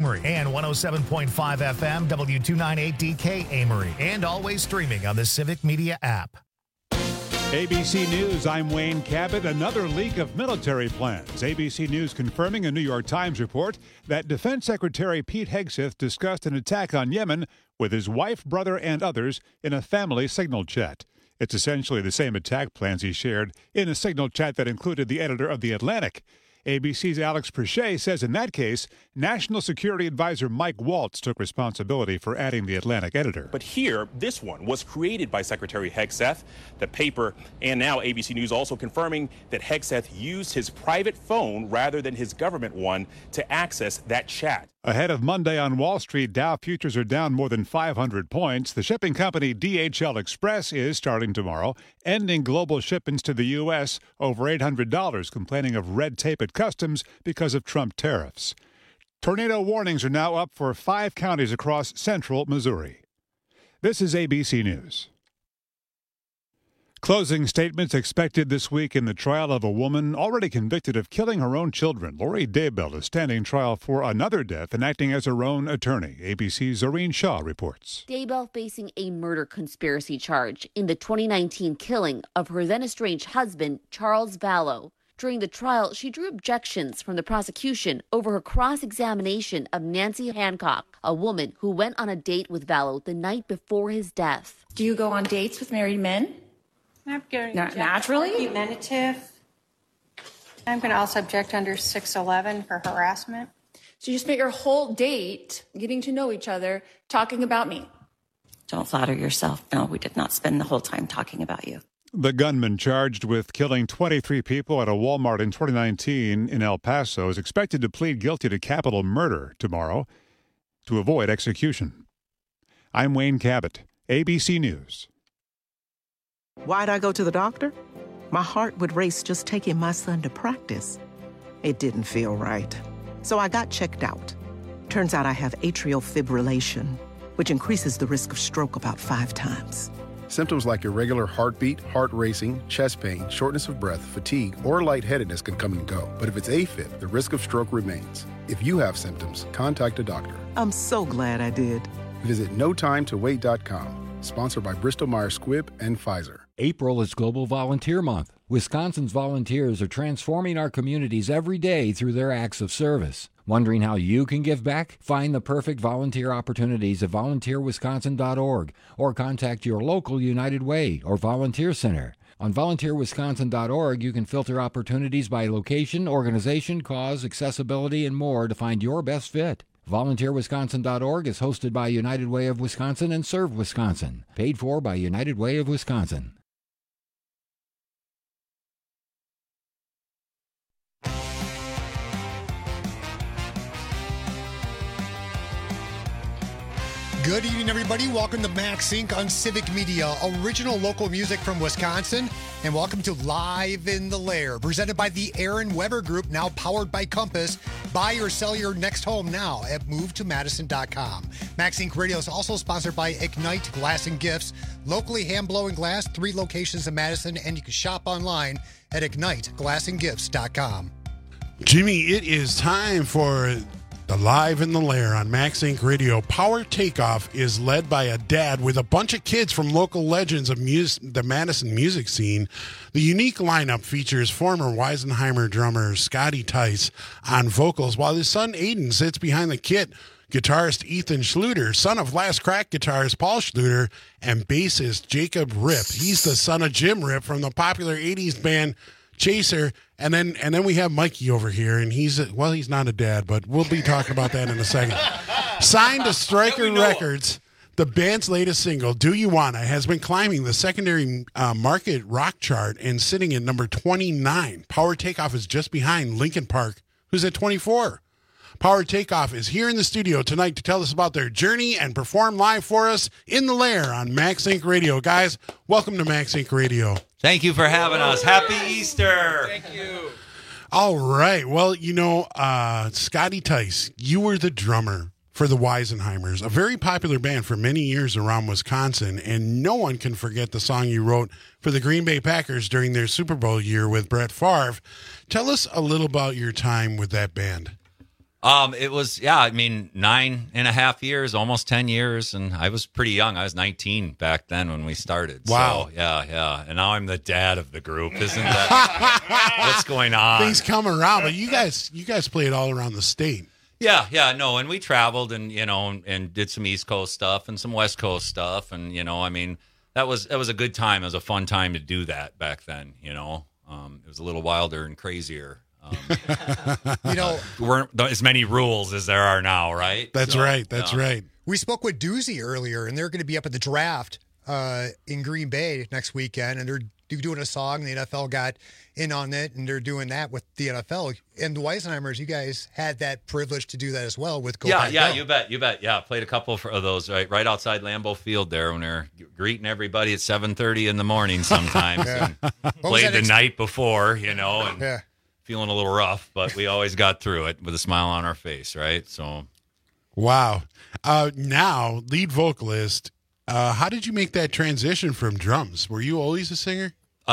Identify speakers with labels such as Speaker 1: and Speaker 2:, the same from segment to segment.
Speaker 1: Amory, and 107.5 FM W298DK Amory, and always streaming on the Civic Media app.
Speaker 2: ABC News, I'm Wayne Cabot. Another leak of military plans. ABC News confirming a New York Times report that Defense Secretary Pete Hegseth discussed an attack on Yemen with his wife, brother, and others in a family signal chat. It's essentially the same attack plans he shared in a signal chat that included the editor of The Atlantic. ABC's Alex Perche says in that case, National Security Advisor Mike Waltz took responsibility for adding the Atlantic editor.
Speaker 3: But here, this one was created by Secretary Hegseth, the paper, and now ABC News also confirming that Hegseth used his private phone rather than his government one to access that chat.
Speaker 2: Ahead of Monday on Wall Street, Dow futures are down more than 500 points. The shipping company DHL Express is starting tomorrow, ending global shipments to the U.S. over $800, complaining of red tape at customs because of Trump tariffs. Tornado warnings are now up for 5 counties across central Missouri. This is ABC News. Closing statements expected this week in the trial of a woman already convicted of killing her own children. Lori Daybell is standing trial for another death and acting as her own attorney. ABC's Zoreen Shaw reports.
Speaker 4: Daybell facing a murder conspiracy charge in the 2019 killing of her then-estranged husband, Charles Vallow. During the trial, she drew objections from the prosecution over her cross-examination of Nancy Hancock, a woman who went on a date with Vallow the night before his death.
Speaker 5: Do you go on dates with married men? Naturally?
Speaker 6: Argumentative. I'm going to also object under 611 for harassment.
Speaker 5: So you spent your whole date getting to know each other, talking about me.
Speaker 7: Don't flatter yourself. No, we did not spend the whole time talking about you.
Speaker 2: The gunman charged with killing 23 people at a Walmart in 2019 in El Paso is expected to plead guilty to capital murder tomorrow to avoid execution. I'm Wayne Cabot, ABC News.
Speaker 8: Why'd I go to the doctor? My heart would race just taking my son to practice. It didn't feel right. So I got checked out. Turns out I have atrial fibrillation, which increases the risk of stroke about 5 times.
Speaker 9: Symptoms like irregular heartbeat, heart racing, chest pain, shortness of breath, fatigue, or lightheadedness can come and go. But if it's AFib, the risk of stroke remains. If you have symptoms, contact a doctor.
Speaker 8: I'm so glad I did.
Speaker 9: Visit notimetowait.com. Sponsored by Bristol-Myers Squibb and Pfizer.
Speaker 10: April is Global Volunteer Month. Wisconsin's volunteers are transforming our communities every day through their acts of service. Wondering how you can give back? Find the perfect volunteer opportunities at volunteerwisconsin.org or contact your local United Way or volunteer center. On volunteerwisconsin.org, you can filter opportunities by location, organization, cause, accessibility, and more to find your best fit. VolunteerWisconsin.org is hosted by United Way of Wisconsin and Serve Wisconsin. Paid for by United Way of Wisconsin.
Speaker 11: Good evening, everybody. Welcome to Max Inc. on Civic Media, original local music from Wisconsin. And welcome to Live in the Lair, presented by the Aaron Weber Group, now powered by Compass. Buy or sell your next home now at movetomadison.com. Max Inc. Radio is also sponsored by Ignite Glass and Gifts, locally hand-blowing glass, 3 locations in Madison, and you can shop online at igniteglassandgifts.com.
Speaker 12: Jimmy, it is time for the Live in the Lair on Max Inc. Radio. Power Takeoff is led by a dad with a bunch of kids from local legends of the Madison music scene. The unique lineup features former Weisenheimer drummer Scotty Tice on vocals, while his son Aiden sits behind the kit. Guitarist Ethan Schluter, son of Last Crack guitarist Paul Schluter, and bassist Jacob Ripp. He's the son of Jim Ripp from the popular 80s band Chaser. And then we have Mikey over here, and he's not a dad, but we'll be talking about that in a second. Signed to Stryker Records, the band's latest single, Do You Wanna, has been climbing the secondary market rock chart and sitting at number 29. Power Takeoff is just behind Linkin Park, who's at 24. Power Takeoff is here in the studio tonight to tell us about their journey and perform live for us in the Lair on Max Inc. Radio. Guys, welcome to Max Inc. Radio.
Speaker 13: Thank you for having us. Happy Easter.
Speaker 12: Thank you. All right. Well, Scotty Tice, you were the drummer for the Weisenheimers, a very popular band for many years around Wisconsin, and no one can forget the song you wrote for the Green Bay Packers during their Super Bowl year with Brett Favre. Tell us a little about your time with that band.
Speaker 13: It was, 9.5 years, almost 10 years. And I was pretty young. I was 19 back then when we started.
Speaker 12: Wow.
Speaker 13: So, yeah. And now I'm the dad of the group. Isn't that what's going on?
Speaker 12: Things come around, but you guys played all around the state.
Speaker 13: Yeah, no. And we traveled and, and did some East Coast stuff and some West Coast stuff. And, that was a good time. It was a fun time to do that back then, It was a little wilder and crazier. Weren't as many rules as there are now, right?
Speaker 12: That's right. That's right.
Speaker 11: We spoke with Doozy earlier, and they're going to be up at the draft in Green Bay next weekend, and they're doing a song. The NFL got in on it, and they're doing that with the NFL. And the Weisenheimers, you guys had that privilege to do that as well with Go Pack Go.
Speaker 13: You bet. Yeah, played a couple of those right outside Lambeau Field there when they're greeting everybody at 7:30 in the morning sometimes.
Speaker 11: Yeah.
Speaker 13: And played the night before, and
Speaker 11: yeah.
Speaker 13: feeling a little rough, but we always got through it with a smile on our face, right? So,
Speaker 12: wow. Now, lead vocalist, how did you make that transition from drums? Were you always a singer?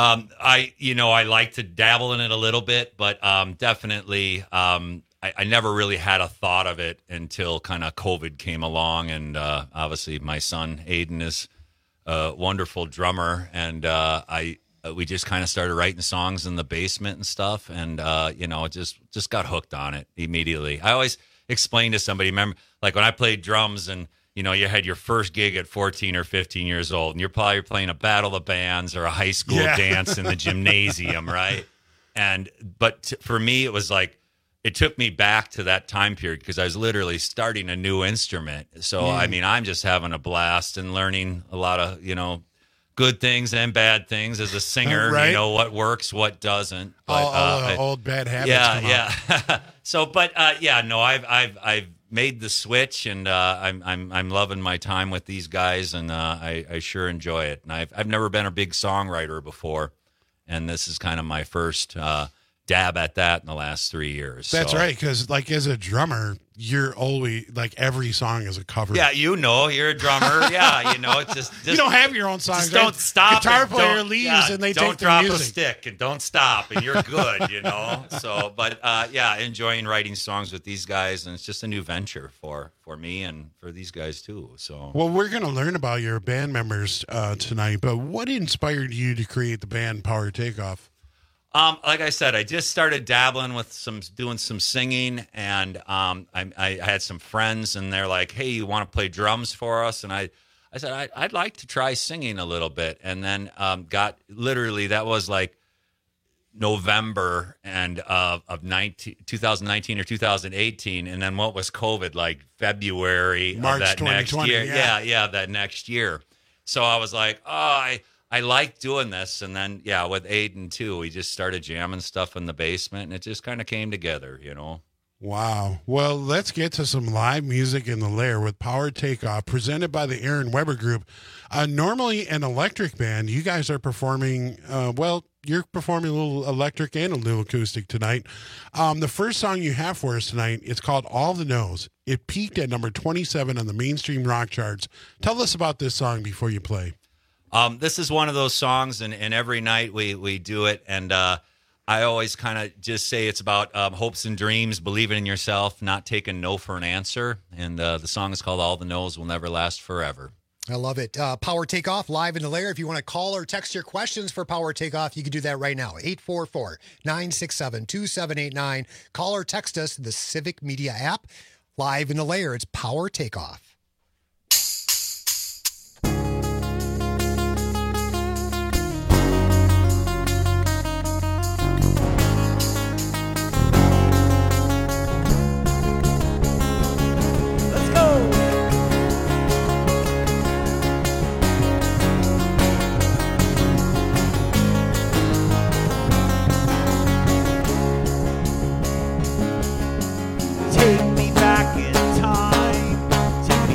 Speaker 13: I like to dabble in it a little bit, but definitely I never really had a thought of it until kind of COVID came along, and obviously my son Aiden is a wonderful drummer, and we just kind of started writing songs in the basement and stuff, and just got hooked on it immediately. I always explain to somebody, remember, like when I played drums and you had your first gig at 14 or 15 years old, and you're probably playing a battle of bands or a high school dance in the gymnasium, right? But for me, it was like, it took me back to that time period because I was literally starting a new instrument. So, I'm just having a blast and learning a lot of, good things and bad things as a singer.
Speaker 12: Right.
Speaker 13: What works, what doesn't. But,
Speaker 12: all old bad habits.
Speaker 13: Yeah. So, but I've made the switch, and I'm loving my time with these guys, and I sure enjoy it. And I've never been a big songwriter before, and this is kind of my first dab at that in the last 3 years.
Speaker 12: That's right, because as a drummer, you're always every song is a cover.
Speaker 13: Yeah, you're a drummer. Yeah, it's just
Speaker 12: you don't have your own songs.
Speaker 13: Just don't stop.
Speaker 12: Guitar player leaves and they take the music.
Speaker 13: Don't drop a stick and don't stop, and you're good. So, but enjoying writing songs with these guys, and it's just a new venture for me and for these guys too. So,
Speaker 12: well, we're going to learn about your band members tonight. But what inspired you to create the band Power Takeoff?
Speaker 13: Like I said, I just started dabbling with doing some singing, and I had some friends, and they're like, "Hey, you want to play drums for us?" And I said, "I'd like to try singing a little bit." And then that was like November of 2019 or 2018, and then what was COVID, like February
Speaker 12: March
Speaker 13: of that
Speaker 12: 2020,
Speaker 13: next year? Yeah, that next year. So I was like, I like doing this, and then with Aiden too, we just started jamming stuff in the basement, and it just kind of came together,
Speaker 12: Wow. Well, let's get to some live music in the Lair with Power Takeoff, presented by the Aaron Weber Group. Normally an electric band, you guys are performing. You're performing a little electric and a little acoustic tonight. The first song you have for us tonight, it's called All the Knows. It peaked at number 27 on the mainstream rock charts. Tell us about this song before you play.
Speaker 13: This is one of those songs, and every night we do it, and I always kind of just say it's about hopes and dreams, believing in yourself, not taking no for an answer, and the song is called All the No's Will Never Last Forever.
Speaker 11: I love it. Power Takeoff, live in the Lair. If you want to call or text your questions for Power Takeoff, you can do that right now, 844-967-2789. Call or text us the Civic Media app. Live in the Lair, it's Power Takeoff.
Speaker 14: Take me back in time, take me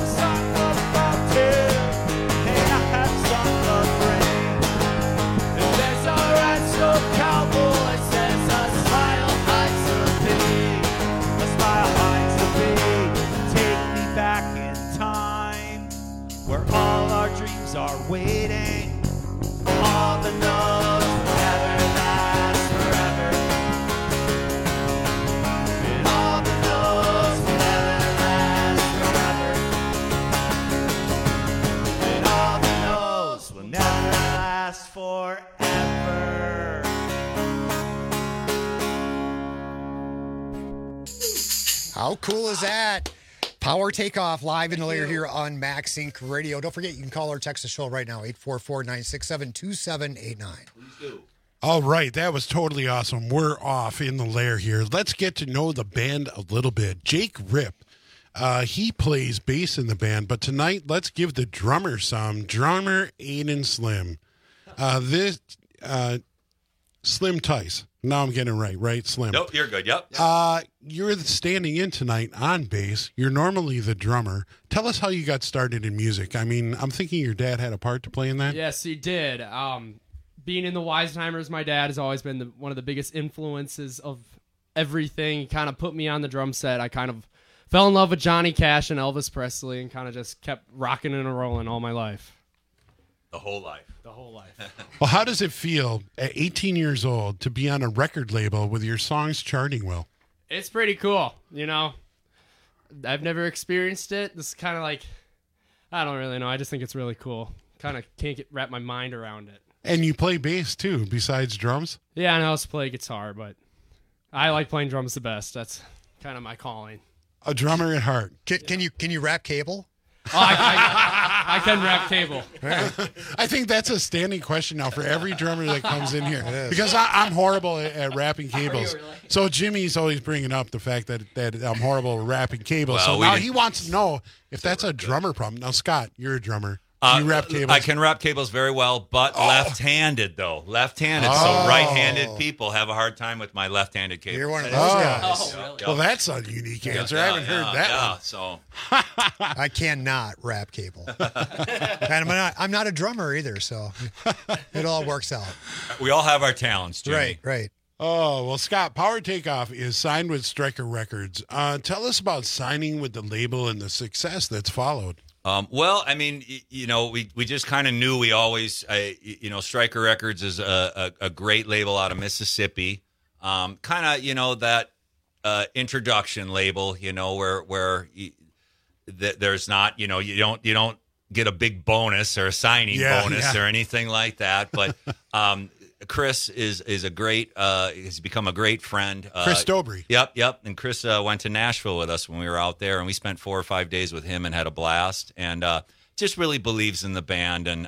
Speaker 14: Are waiting. All the no's will never last forever. And all the no's will never last forever. And all the no's will never last forever.
Speaker 11: How cool is that? Power Takeoff live in the layer here on Max Inc. Radio. Don't forget, you can call or text the show right now, 844-967-2789.
Speaker 12: Please do. All right, that was totally awesome. We're off in the lair here. Let's get to know the band a little bit. Jake Ripp, he plays bass in the band, but tonight, let's give the drummer some. Drummer Aiden Slim. Slim Tice. Now I'm getting it right? Slim.
Speaker 13: Nope, you're good. Yep.
Speaker 12: You're standing in tonight on bass. You're normally the drummer. Tell us how you got started in music. I mean, I'm thinking your dad had a part to play in that.
Speaker 15: Yes, he did. Being in the Weisenheimers, my dad has always been one of the biggest influences of everything. He kind of put me on the drum set. I kind of fell in love with Johnny Cash and Elvis Presley and kind of just kept rocking and rolling all my life.
Speaker 13: The whole life.
Speaker 15: The whole life.
Speaker 12: Well, how does it feel at 18 years old to be on a record label with your songs charting well?
Speaker 15: It's pretty cool. You know, I've never experienced it. This is kind of like, I don't really know. I just think it's really cool. Kind of can't wrap my mind around it.
Speaker 12: And you play bass too, besides drums?
Speaker 15: Yeah, and I also play guitar, but I like playing drums the best. That's kind of my calling.
Speaker 12: A drummer at heart.
Speaker 11: Can you rap cable?
Speaker 15: Oh, I can rap cable.
Speaker 12: I think that's a standing question now for every drummer that comes in here. Because I'm horrible at rapping cables. Really? So Jimmy's always bringing up the fact that I'm horrible at rapping cables. Well, so now he wants to know if that's a drummer problem. Now, Scott, you're a drummer. You rap cables?
Speaker 13: I can rap cables very well, but left-handed, though. Left-handed. So right-handed people have a hard time with my left-handed cables.
Speaker 11: You're one of those guys.
Speaker 15: Oh, really?
Speaker 12: Well, that's a unique answer. I haven't heard that one.
Speaker 13: So
Speaker 11: I cannot rap cable. And I'm not a drummer either, so it all works out.
Speaker 13: We all have our talents, Jimmy.
Speaker 11: Right.
Speaker 12: Oh, well, Scott, Power Takeoff is signed with Stryker Records. Tell us about signing with the label and the success that's followed.
Speaker 13: Well, I mean, we just kind of knew we always, Stryker Records is a great label out of Mississippi. Kind of, that introduction label, where there's not, you don't get a big bonus or a signing bonus or anything like that. But Chris is a great, has become a great friend.
Speaker 12: Chris Dobry.
Speaker 13: Yep. And Chris went to Nashville with us when we were out there, and we spent 4 or 5 days with him and had a blast. And just really believes in the band, and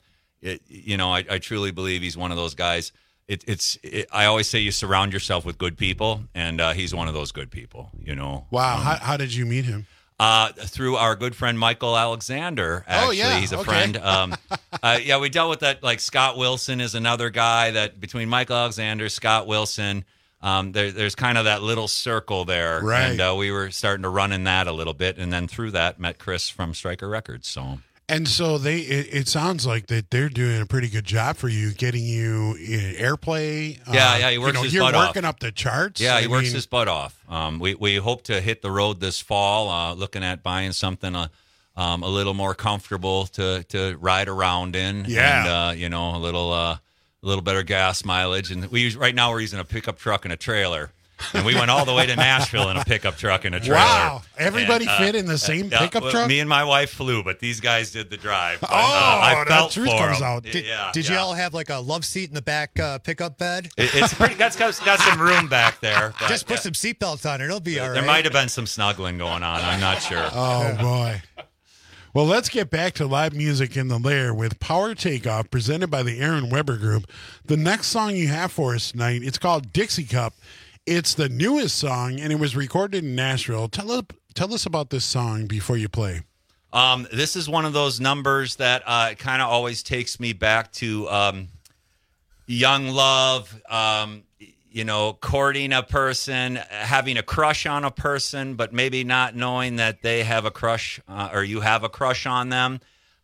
Speaker 13: I truly believe he's one of those guys. I always say you surround yourself with good people, and he's one of those good people.
Speaker 12: Wow. How did you meet him?
Speaker 13: Through our good friend Michael Alexander. Actually, he's a friend. We dealt with that. Like Scott Wilson is another guy that between Michael Alexander, Scott Wilson, there's kind of that little circle there.
Speaker 12: Right.
Speaker 13: And we were starting to run in that a little bit. And then through that, met Chris from Stryker Records.
Speaker 12: And so it sounds like that they're doing a pretty good job for you, getting you in airplay.
Speaker 13: He works his
Speaker 12: butt off.
Speaker 13: You're
Speaker 12: working up the charts.
Speaker 13: Yeah, he works his butt off. We hope to hit the road this fall, looking at buying something a little more comfortable to ride around in.
Speaker 12: Yeah.
Speaker 13: And, a little better gas mileage. And right now we're using a pickup truck and a trailer. And we went all the way to Nashville in a pickup truck and a trailer.
Speaker 12: Wow. Everybody fit in the same pickup truck?
Speaker 13: Me and my wife flew, but these guys did the drive. But,
Speaker 12: I felt truth for comes out.
Speaker 11: Did you all have like a love seat in the back pickup bed?
Speaker 13: It's pretty. That's got some room back there. But,
Speaker 11: just put some seatbelts on it. It'll be all right.
Speaker 13: There might have been some snuggling going on. I'm not sure.
Speaker 12: Oh, boy. Well, let's get back to live music in the lair with Power Takeoff, presented by the Aaron Weber Group. The next song you have for us tonight, it's called Dixie Cup. It's the newest song, and it was recorded in Nashville. Tell us about this song before you play.
Speaker 13: This is one of those numbers that kind of always takes me back to young love. courting a person, having a crush on a person, but maybe not knowing that they have a crush or you have a crush on them.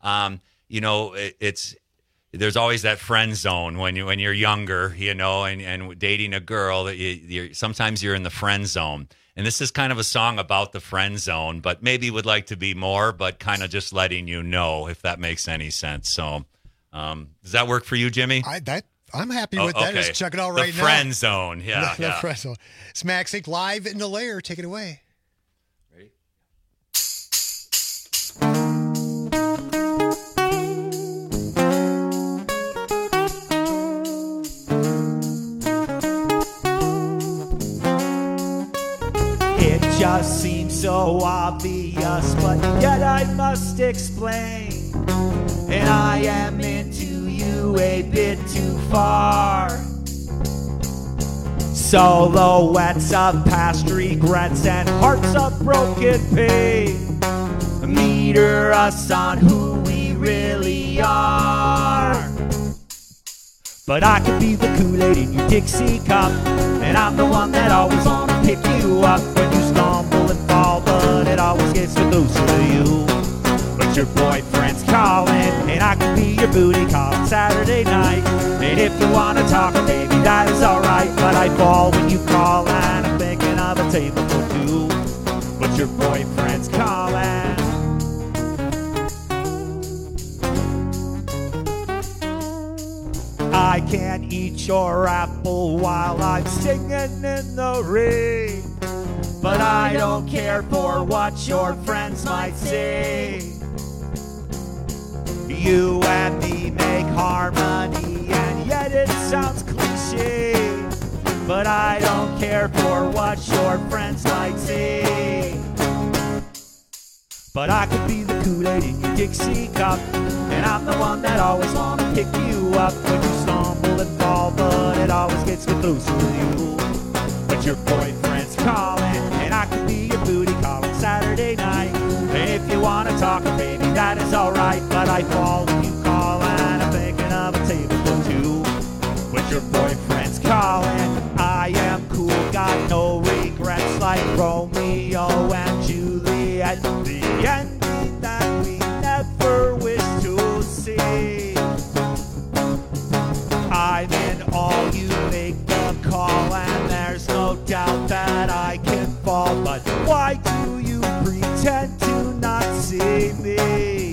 Speaker 13: There's always that friend zone when you're younger, and dating a girl that sometimes you're in the friend zone. And this is kind of a song about the friend zone, but maybe would like to be more, but kind of just letting you know, if that makes any sense. So does that work for you, Jimmy?
Speaker 11: I'm happy with that.
Speaker 13: Okay.
Speaker 11: Just check it out right now.
Speaker 13: The friend zone. Yeah.
Speaker 11: The friend zone. It's Max Inc. live in the lair. Take it away.
Speaker 13: Ready?
Speaker 14: It just seems so obvious, but yet I must explain. And I am into you a bit too far. Silhouettes of past regrets and hearts of broken pain meter us on who we really are. But I could be the Kool-Aid in your Dixie cup, and I'm the one that always wanna pick you up when you stumble and fall, but it always gets closer to you. But your boyfriend's calling, and I could be your booty call Saturday night. And if you wanna talk, baby, that is alright. But I fall when you call, and I'm thinking of a table for two. But your boyfriend's calling. I can't eat your apple while I'm singing in the rain. But I don't care for what your friends might say. You and me make harmony, and yet it sounds cliche. But I don't care for what your friends might say. But I could be the Kool-Aid in your Dixie cup, and I'm the one that always wanna pick you up when you stumble and fall, but it always gets me closer to you. But your boyfriend's calling, and I could be your booty call on Saturday night. And if you wanna talk, baby, that is alright. But I fall when you call, and I'm thinking of a table for two. But your boyfriend's calling, I am cool, got no regrets, like Romeo and Juliet. The ending that we never wish to see. I'm in all, you make the call, and there's no doubt that I can fall. But why do you pretend to not see me?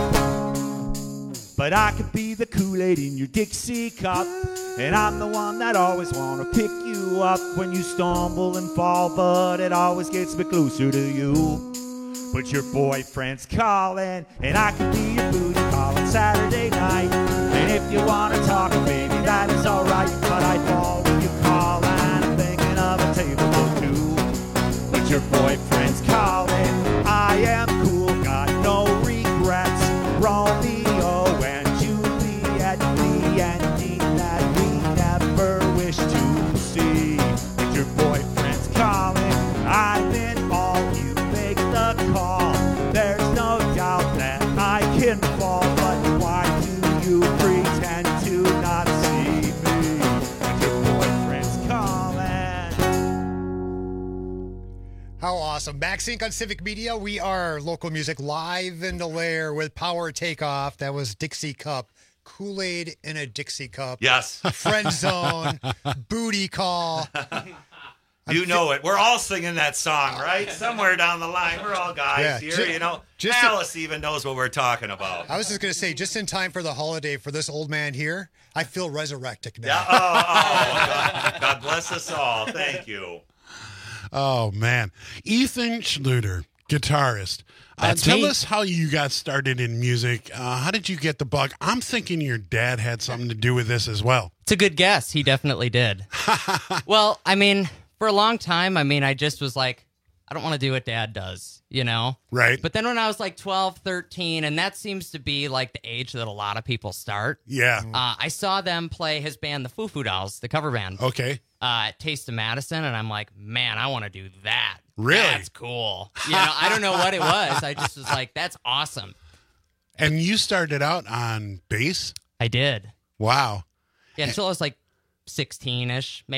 Speaker 14: But I could be the Kool-Aid in your Dixie cup, and I'm the one that always wanna pick you up when you stumble and fall, but it always gets me closer to you. But your boyfriend's calling, and I could be your booty call on Saturday night. And if you wanna talk, baby, that is alright. But I fall when you call, and I'm thinking of a table for two. But your boyfriend's calling, I am cool, got no regrets. Romeo and Juliet, the ending that we never wish to see. But your boyfriend's calling, I'm in all, you make the call. There's no doubt that I can fall, but why do you pretend to not see me? But your boyfriend's calling.
Speaker 11: How awesome. Max Inc. on Civic Media. We are local music live in the lair with Power Takeoff. That was Dixie Cup. Kool-Aid in a Dixie Cup.
Speaker 13: Yes.
Speaker 11: Friend Zone. Booty Call.
Speaker 13: You know it. We're all singing that song, right? Somewhere down the line. We're all guys here, Alice even knows what we're talking about.
Speaker 11: I was just going to say, just in time for the holiday for this old man here, I feel resurrected now.
Speaker 13: Yeah. God bless us all. Thank you.
Speaker 12: Oh, man. Ethan Schluter, guitarist. Tell us how you got started in music. How did you get the bug? I'm thinking your dad had something to do with this as well.
Speaker 16: It's a good guess. He definitely did. Well, I mean, for a long time, I just was like, I don't want to do what Dad does,
Speaker 12: Right.
Speaker 16: But then when I was like 12, 13, and that seems to be like the age that a lot of people start.
Speaker 12: Yeah.
Speaker 16: I saw them play his band, the Foo Foo Dolls, the cover band.
Speaker 12: Okay.
Speaker 16: At Taste of Madison, and I'm like, man, I want to do that.
Speaker 12: Really?
Speaker 16: That's cool. I don't know what it was. I just was like, that's awesome.
Speaker 12: And you started out on bass?
Speaker 16: I did.
Speaker 12: Wow.
Speaker 16: Yeah, until I was like 16-ish, maybe.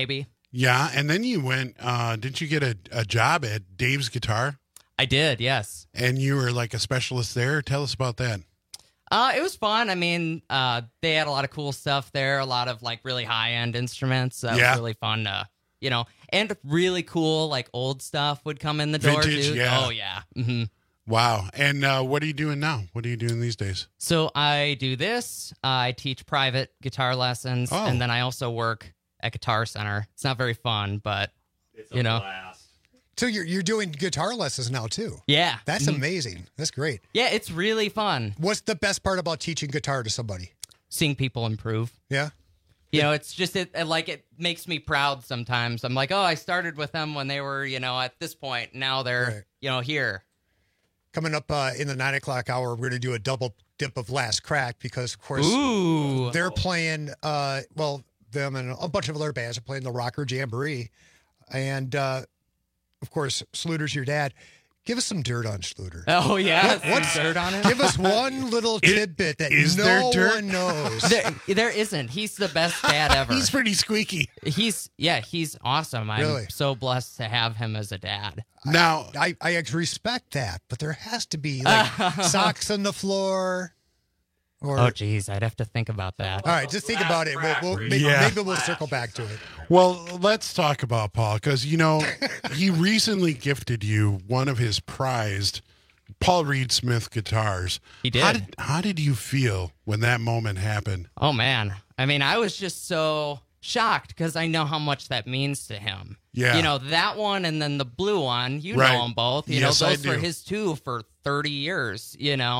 Speaker 12: Yeah, and then you went, didn't you get a job at Dave's Guitar?
Speaker 16: I did, yes.
Speaker 12: And you were like a specialist there? Tell us about that.
Speaker 16: It was fun. I mean, they had a lot of cool stuff there, a lot of like really high-end instruments. That was really fun to, and really cool like old stuff would come in the door too.
Speaker 12: Yeah.
Speaker 16: Oh, yeah. Mm-hmm.
Speaker 12: Wow. And what are you doing now? What are you doing these days?
Speaker 16: So I do this. I teach private guitar lessons, and then I also work at Guitar Center. It's not very fun, but,
Speaker 13: it's a blast.
Speaker 11: So you're doing guitar lessons now, too?
Speaker 16: Yeah.
Speaker 11: That's amazing. That's great.
Speaker 16: Yeah, it's really fun.
Speaker 11: What's the best part about teaching guitar to somebody?
Speaker 16: Seeing people improve.
Speaker 11: Yeah?
Speaker 16: It's just, it makes me proud sometimes. I'm like, I started with them when they were, at this point. Now they're, here.
Speaker 11: Coming up in the 9 o'clock hour, we're going to do a double dip of Last Crack because, of course, they're playing, them and a bunch of other bands are playing the Rocker Jamboree. And, of course, Schluter's your dad. Give us some dirt on Schluter.
Speaker 16: Oh, yeah. What's dirt on him?
Speaker 11: Give us one little tidbit that no one knows.
Speaker 16: There isn't. He's the best dad ever.
Speaker 12: He's pretty squeaky.
Speaker 16: He's awesome. I'm so blessed to have him as a dad.
Speaker 12: Now,
Speaker 11: I respect that, but there has to be like socks on the floor.
Speaker 16: Oh, geez, I'd have to think about that.
Speaker 11: All right, just think about it. Maybe we'll circle back to it.
Speaker 12: Well, let's talk about Paul, because, he recently gifted you one of his prized Paul Reed Smith guitars.
Speaker 16: He did.
Speaker 12: How did you feel when that moment happened?
Speaker 16: Oh, man. I mean, I was just so shocked because I know how much that means to him.
Speaker 12: Yeah.
Speaker 16: That one and then the blue one, you
Speaker 12: Right.
Speaker 16: know them both.
Speaker 12: Yes,
Speaker 16: those
Speaker 12: I
Speaker 16: were
Speaker 12: do.
Speaker 16: his too for 30 years,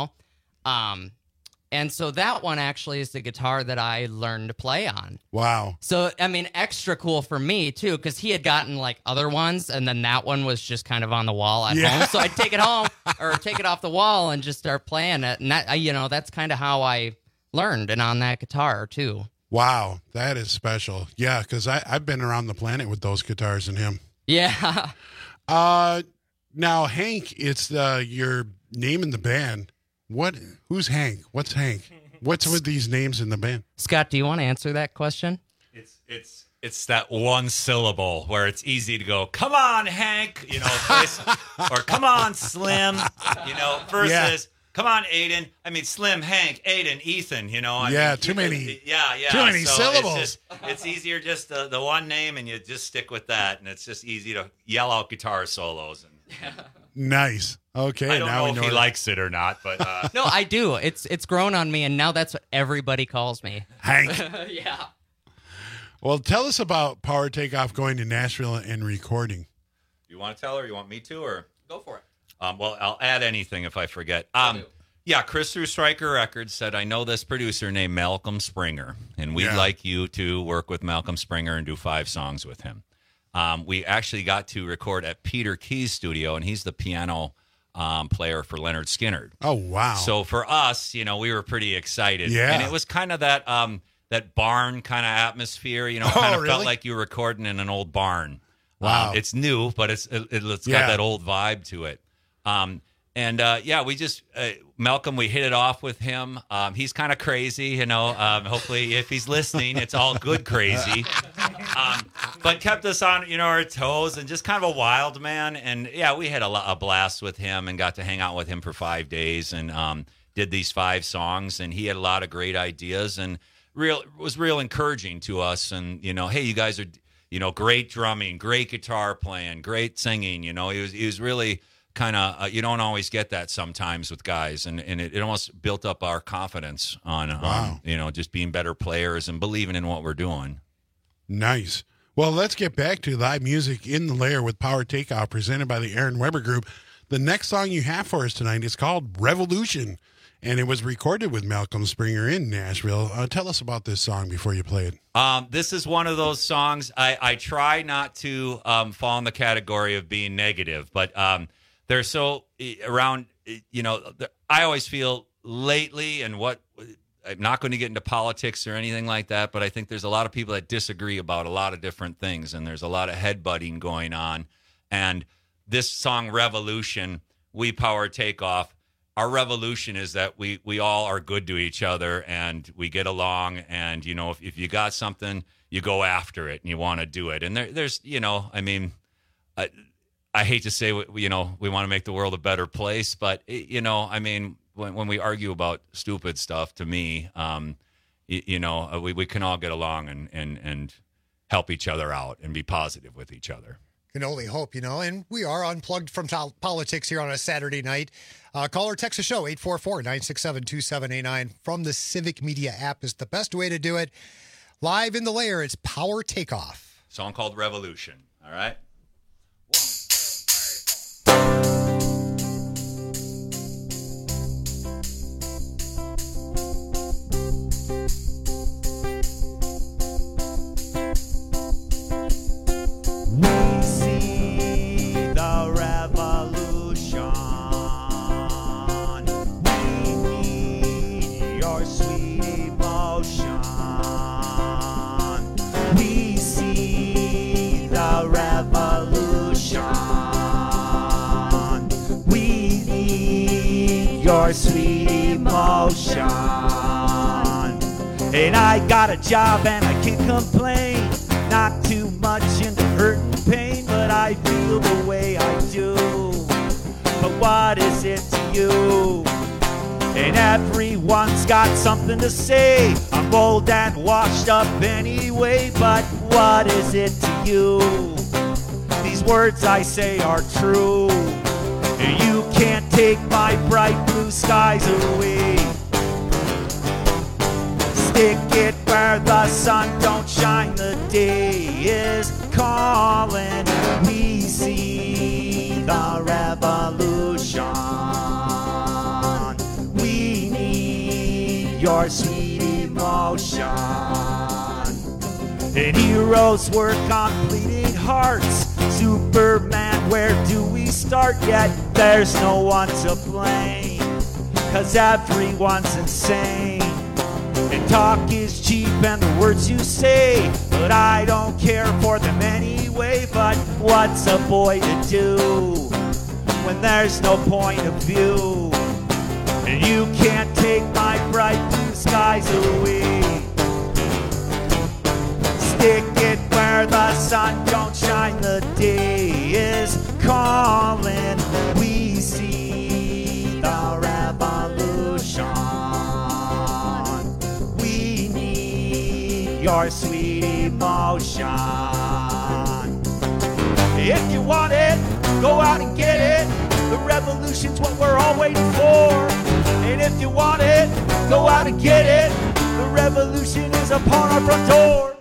Speaker 16: And so that one actually is the guitar that I learned to play on.
Speaker 12: Wow.
Speaker 16: So, I mean, extra cool for me, too, because he had gotten, like, other ones, and then that one was just kind of on the wall at home. So I'd take it home or take it off the wall and just start playing it. And, that, that's kind of how I learned and on that guitar, too.
Speaker 12: Wow, that is special. Yeah, because I've been around the planet with those guitars and him.
Speaker 16: Yeah.
Speaker 12: Now, Hank, it's your name in the band. Who's Hank? What's Hank? What's with these names in the band?
Speaker 16: Scott, do you want to answer that question?
Speaker 13: It's that one syllable where it's easy to go, come on, Hank, or come on, Slim, versus come on, Aiden. I mean, Slim, Hank, Aiden, Ethan,
Speaker 12: too many.
Speaker 13: Too
Speaker 12: many syllables.
Speaker 13: It's easier just the one name, and you just stick with that, and it's just easy to yell out guitar solos.
Speaker 12: Nice. Okay,
Speaker 13: I don't know if he likes it or not, but
Speaker 16: no, I do. It's grown on me, and now that's what everybody calls me.
Speaker 12: Hank.
Speaker 16: Yeah.
Speaker 12: Well, tell us about Power Takeoff going to Nashville and recording.
Speaker 13: You want to tell her? You want me to, or
Speaker 16: go for it?
Speaker 13: Well, I'll add anything if I forget. Yeah, Chris through Stryker Records said, I know this producer named Malcolm Springer, and we'd like you to work with Malcolm Springer and do 5 songs with him. We actually got to record at Peter Key's studio, and he's the piano player for Leonard Skinner.
Speaker 12: Oh, wow.
Speaker 13: So for us, we were pretty excited.
Speaker 12: Yeah.
Speaker 13: And it was kind of that barn kind of atmosphere, kind of felt like you were recording in an old barn.
Speaker 12: Wow.
Speaker 13: It's new, but it's got that old vibe to it. We just, Malcolm, we hit it off with him. He's kind of crazy, hopefully if he's listening, it's all good crazy. But kept us on, our toes and just kind of a wild man. And we had a blast with him and got to hang out with him for 5 days and did these 5 songs. And he had a lot of great ideas and was real encouraging to us. And, hey, you guys are, great drumming, great guitar playing, great singing. He was really kind of, you don't always get that sometimes with guys. And it almost built up our confidence on, just being better players and believing in what we're doing.
Speaker 12: Nice. Well, let's get back to live music in the lair with Power Takeoff presented by the Aaron Weber Group. The next song you have for us tonight is called Revolution, and it was recorded with Malcolm Springer in Nashville. Tell us about this song before you play it.
Speaker 13: This is one of those songs I try not to fall in the category of being negative, but they're so around, I always feel lately and I'm not going to get into politics or anything like that, but I think there's a lot of people that disagree about a lot of different things, and there's a lot of headbutting going on. And this song, Revolution, we Power Takeoff, our revolution is that we all are good to each other and we get along. And, you know, if you got something, you go after it and you want to do it. And there's, you know, I mean, I hate to say, you know, we want to make the world a better place, but, you know, I mean, when we argue about stupid stuff, to me, you know, we can all get along and help each other out and be positive with each other.
Speaker 11: Can only hope, you know, and we are unplugged from politics here on a Saturday night. Call or text the show, 844-967-2789 from the Civic Media app is the best way to do it. Live in the Lair, it's Power Takeoff.
Speaker 13: Song called Revolution, all right?
Speaker 14: Your sweet emotion. And I got a job and I can't complain. Not too much into hurt and pain, but I feel the way I do. But what is it to you? And everyone's got something to say. I'm old and washed up anyway, but what is it to you? These words I say are true. You can't take my bright blue skies away. Stick it where the sun don't shine. The day is calling. We see the revolution. We need your sweet emotion. And heroes work on bleeding hearts. Superman, where do we start? Yet there's no one to blame, 'cause everyone's insane. And talk is cheap and the words you say, but I don't care for them anyway. But what's a boy to do when there's no point of view? And you can't take my bright blue skies away. Stick it where the sun don't shine. The day is calling. We see the revolution. We need your sweet emotion. If you want it, go out and get it. The revolution's what we're all waiting for. And if you want it, go out and get it. The revolution is upon our front door.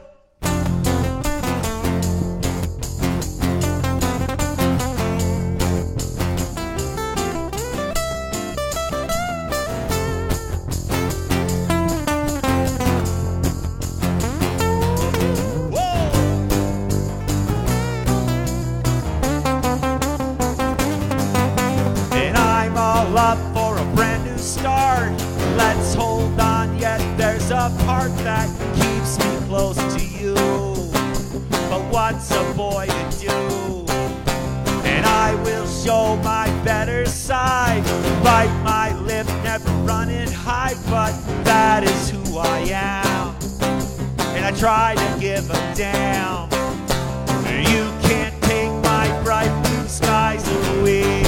Speaker 14: Let's hold on, yet there's a part that keeps me close to you. But what's a boy to do? And I will show my better side. Bite my lip, never run and hide, but that is who I am. And I try to give a damn. You can't take my bright blue skies away.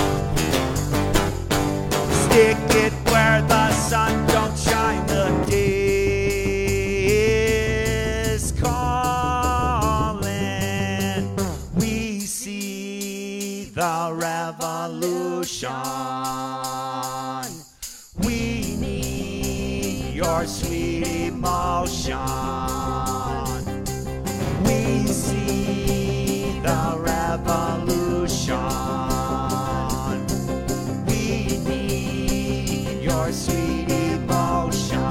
Speaker 14: Stick it where the sun don't shine. The day is calling. We see the revolution. We need your sweet emotion. We see the revolution. Your sweet emotion.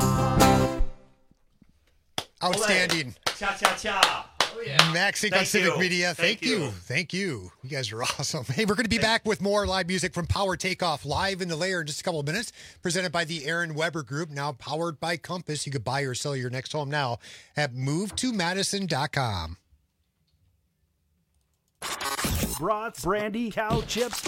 Speaker 11: Outstanding.
Speaker 1: Cha-cha-cha.
Speaker 11: Oh, yeah. Max Sync on Civic Media. Thank you. Thank you. You guys are awesome. Hey, we're going to be back with more live music from Power Takeoff live in the Lair in just a couple of minutes. Presented by the Aaron Weber Group, now powered by Compass. You could buy or sell your next home now at movetomadison.com.
Speaker 17: brats, brandy, cow chips,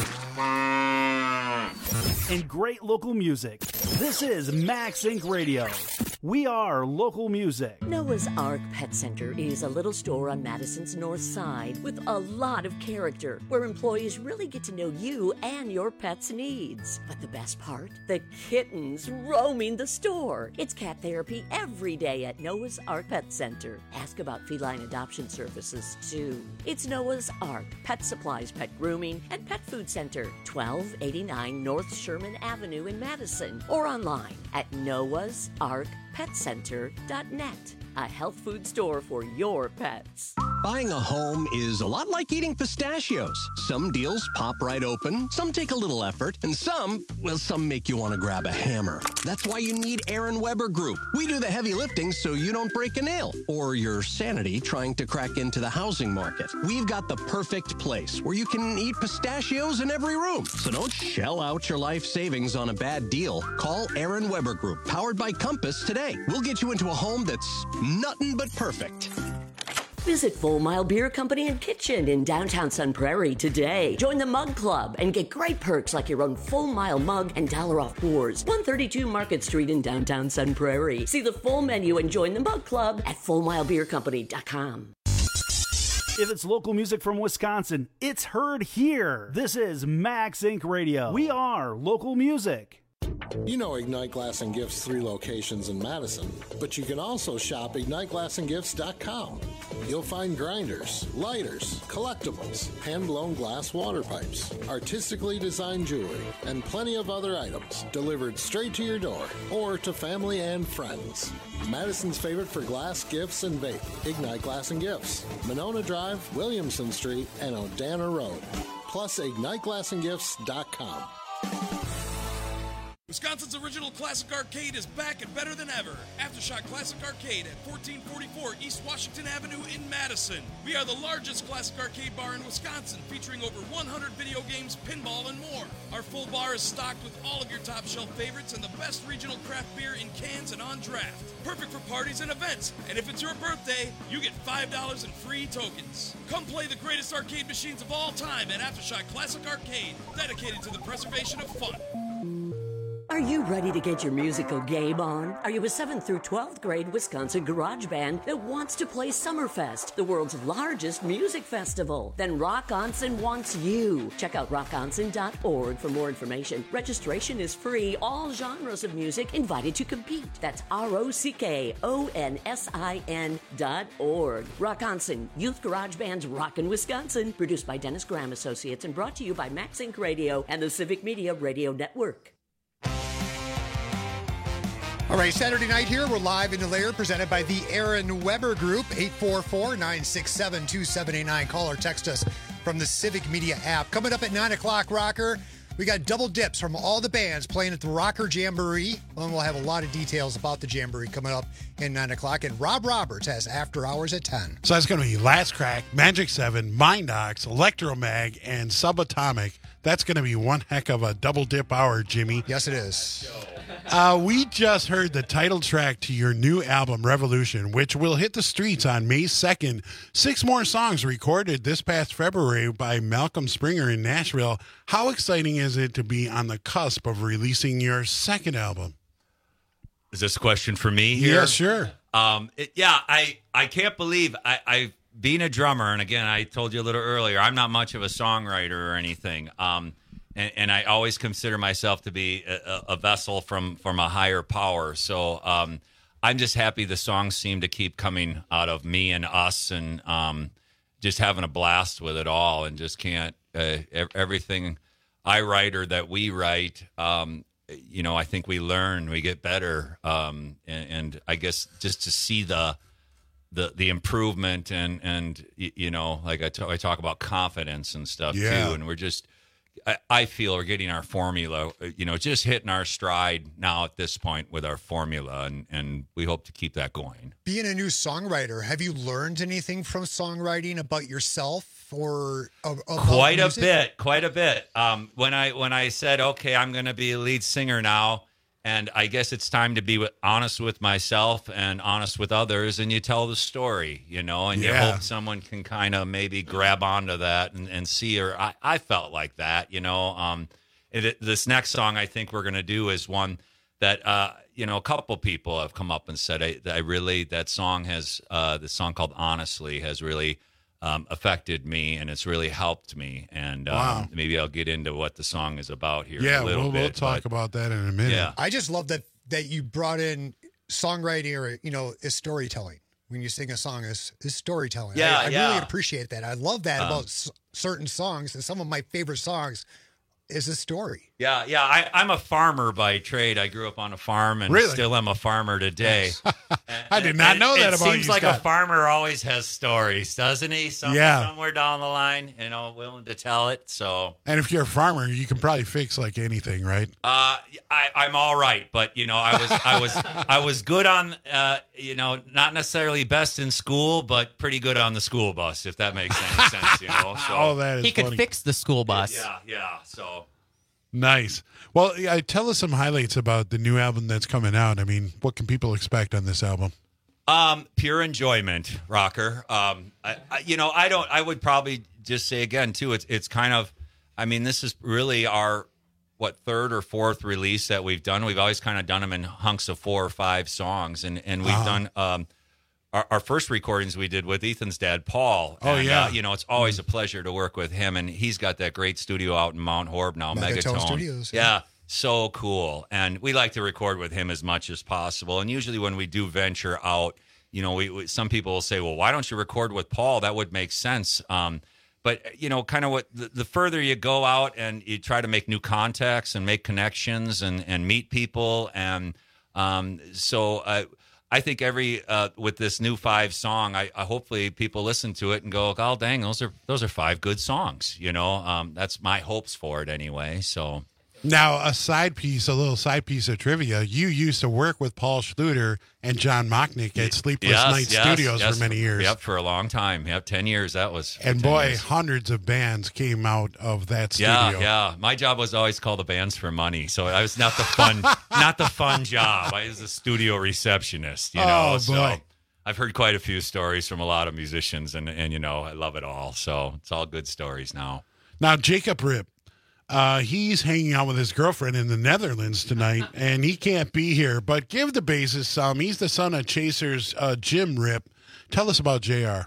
Speaker 17: and great local music. This is Max Inc. Radio. We are local music.
Speaker 18: Noah's Ark Pet Center is a little store on Madison's north side with a lot of character, where employees really get to know you and your pet's needs. But the best part? The kittens roaming the store. It's cat therapy every day at Noah's Ark Pet Center. Ask about feline adoption services, too. It's Noah's Ark Pet Supplies, Pet Grooming, and Pet Food Center, 1289 North Sherman Avenue in Madison, or online at noahsarkpetcenter.net. A health food store for your pets.
Speaker 19: Buying a home is a lot like eating pistachios. Some deals pop right open, some take a little effort, and some make you want to grab a hammer. That's why you need Aaron Weber Group. We do the heavy lifting so you don't break a nail or your sanity trying to crack into the housing market. We've got the perfect place where you can eat pistachios in every room. So don't shell out your life savings on a bad deal. Call Aaron Weber Group, powered by Compass, today. We'll get you into a home that's nothing but perfect.
Speaker 18: Visit Full Mile Beer Company and Kitchen in downtown Sun Prairie today. Join the Mug Club and get great perks like your own Full Mile mug and $1 off pours. 132 Market Street in downtown Sun Prairie. See the full menu and join the Mug Club at FullMileBeerCompany.com.
Speaker 17: If it's local music from Wisconsin, it's heard here. This is Max Inc. Radio. We are local music.
Speaker 20: You know Ignite Glass and Gifts 3 locations in Madison, but you can also shop IgniteGlassandGifts.com. You'll find grinders, lighters, collectibles, hand-blown glass water pipes, artistically designed jewelry, and plenty of other items delivered straight to your door or to family and friends. Madison's favorite for glass, gifts, and vape. Ignite Glass and Gifts. Monona Drive, Williamson Street, and Odana Road. Plus IgniteGlassandGifts.com.
Speaker 21: Wisconsin's original classic arcade is back and better than ever. Aftershock Classic Arcade at 1444 East Washington Avenue in Madison. We are the largest classic arcade bar in Wisconsin, featuring over 100 video games, pinball, and more. Our full bar is stocked with all of your top shelf favorites and the best regional craft beer in cans and on draft. Perfect for parties and events. And if it's your birthday, you get $5 in free tokens. Come play the greatest arcade machines of all time at Aftershock Classic Arcade, dedicated to the preservation of fun.
Speaker 18: Are you ready to get your musical game on? Are you a 7th through 12th grade Wisconsin garage band that wants to play Summerfest, the world's largest music festival? Then Rock Onsen wants you. Check out rockonsen.org for more information. Registration is free. All genres of music invited to compete. That's ROCKONSIN.org. Rock Onsen, Youth Garage Band's Rockin' Wisconsin. Produced by Dennis Graham Associates and brought to you by Max Inc. Radio and the Civic Media Radio Network.
Speaker 11: All right, Saturday night here. We're live in the lair, presented by the Aaron Weber Group, 844-967-2789. Call or text us from the Civic Media app. Coming up at 9 o'clock, Rocker, we got double dips from all the bands playing at the Rocker Jamboree. And we'll have a lot of details about the Jamboree coming up in 9 o'clock. And Rob Roberts has After Hours at 10.
Speaker 12: So that's going to be Last Crack, Magic 7, Mindox, Electromag, and Subatomic. That's going to be one heck of a double dip hour, Jimmy.
Speaker 11: Yes, it is.
Speaker 12: We just heard the title track to your new album, Revolution, which will hit the streets on May 2nd. 6 more songs recorded this past February by Malcolm Springer in Nashville. How exciting is it to be on the cusp of releasing your second album?
Speaker 13: Is this a question for me here?
Speaker 12: Yeah, sure.
Speaker 13: I can't believe I being a drummer, and again, I told you a little earlier, I'm not much of a songwriter or anything. And I always consider myself to be a vessel from a higher power. So I'm just happy the songs seem to keep coming out of me and us, and just having a blast with it all. And just can't everything I write or that we write. I think we learn, we get better, and I guess just to see the improvement and like I talk about confidence and stuff too, and we're just. I feel we're getting our formula, just hitting our stride now at this point with our formula, and we hope to keep that going.
Speaker 11: Being a new songwriter, have you learned anything from songwriting about yourself or about
Speaker 13: quite
Speaker 11: music?
Speaker 13: a bit? When I said, okay, I'm going to be a lead singer now, And I guess it's time to be honest with myself and honest with others, and you tell the story, you know, and you hope someone can kind of maybe grab onto that and see, or I felt like that, you know. This next song I think we're going to do is one that, you know, a couple people have come up and said, that song has, the song called Honestly has really affected me, and it's really helped me. And maybe I'll get into what the song is about here in a little bit.
Speaker 12: We'll talk about that in a minute.
Speaker 13: Yeah.
Speaker 11: I just love that you brought in songwriting, or, you know, is storytelling. When you sing a song, is storytelling.
Speaker 13: Yeah,
Speaker 11: I really appreciate that. I love that about certain songs, and some of my favorite songs is a story.
Speaker 13: Yeah. I'm a farmer by trade. I grew up on a farm and still am a farmer today.
Speaker 12: I did not know that about you,
Speaker 13: It seems like
Speaker 12: Scott.
Speaker 13: a farmer always has stories, doesn't he? Somewhere down the line, you know, willing to tell it. So,
Speaker 12: and if you're a farmer, you can probably fix like anything, right?
Speaker 13: I'm all right, but you know, I was good on, you know, not necessarily best in school, but pretty good on the school bus, if that makes any sense, you know. So
Speaker 12: that is
Speaker 16: he could fix the school bus.
Speaker 13: Yeah. So.
Speaker 12: Nice. Well, tell us some highlights about the new album that's coming out. I mean, what can people expect on this album?
Speaker 13: Pure enjoyment, rocker. I would probably just say again too, it's kind of, I mean, this is really our, third or fourth release that we've done. We've always kind of done them in hunks of 4 or 5 songs, and we've done, our first recordings we did with Ethan's dad, Paul. And, you know, it's always a pleasure to work with him, and he's got that great studio out in Mount Horeb now, Megatone
Speaker 11: Studios.
Speaker 13: Yeah, so cool. And we like to record with him as much as possible. And usually when we do venture out, you know, some people will say, well, why don't you record with Paul? That would make sense. But, you know, kind of the further you go out and you try to make new contacts and make connections and meet people. And I think with this new 5 song, I hopefully people listen to it and go, oh dang, those are 5 good songs. You know, that's my hopes for it anyway. So
Speaker 12: now a little side piece of trivia. You used to work with Paul Schluter and John Mocknick at Sleepless Night Studios for many years.
Speaker 13: Yep, for a long time. Yep, 10 years. That was.
Speaker 12: And boy, hundreds of bands came out of that studio.
Speaker 13: Yeah. My job was always called the bands for money, so I was not the fun job. I was a studio receptionist. You know, so I've heard quite a few stories from a lot of musicians, and you know, I love it all. So it's all good stories now.
Speaker 12: Now, Jacob Ripp. He's hanging out with his girlfriend in the Netherlands tonight, and he can't be here. But give the bassist some. He's the son of Chaser's Jim Ripp. Tell us about JR.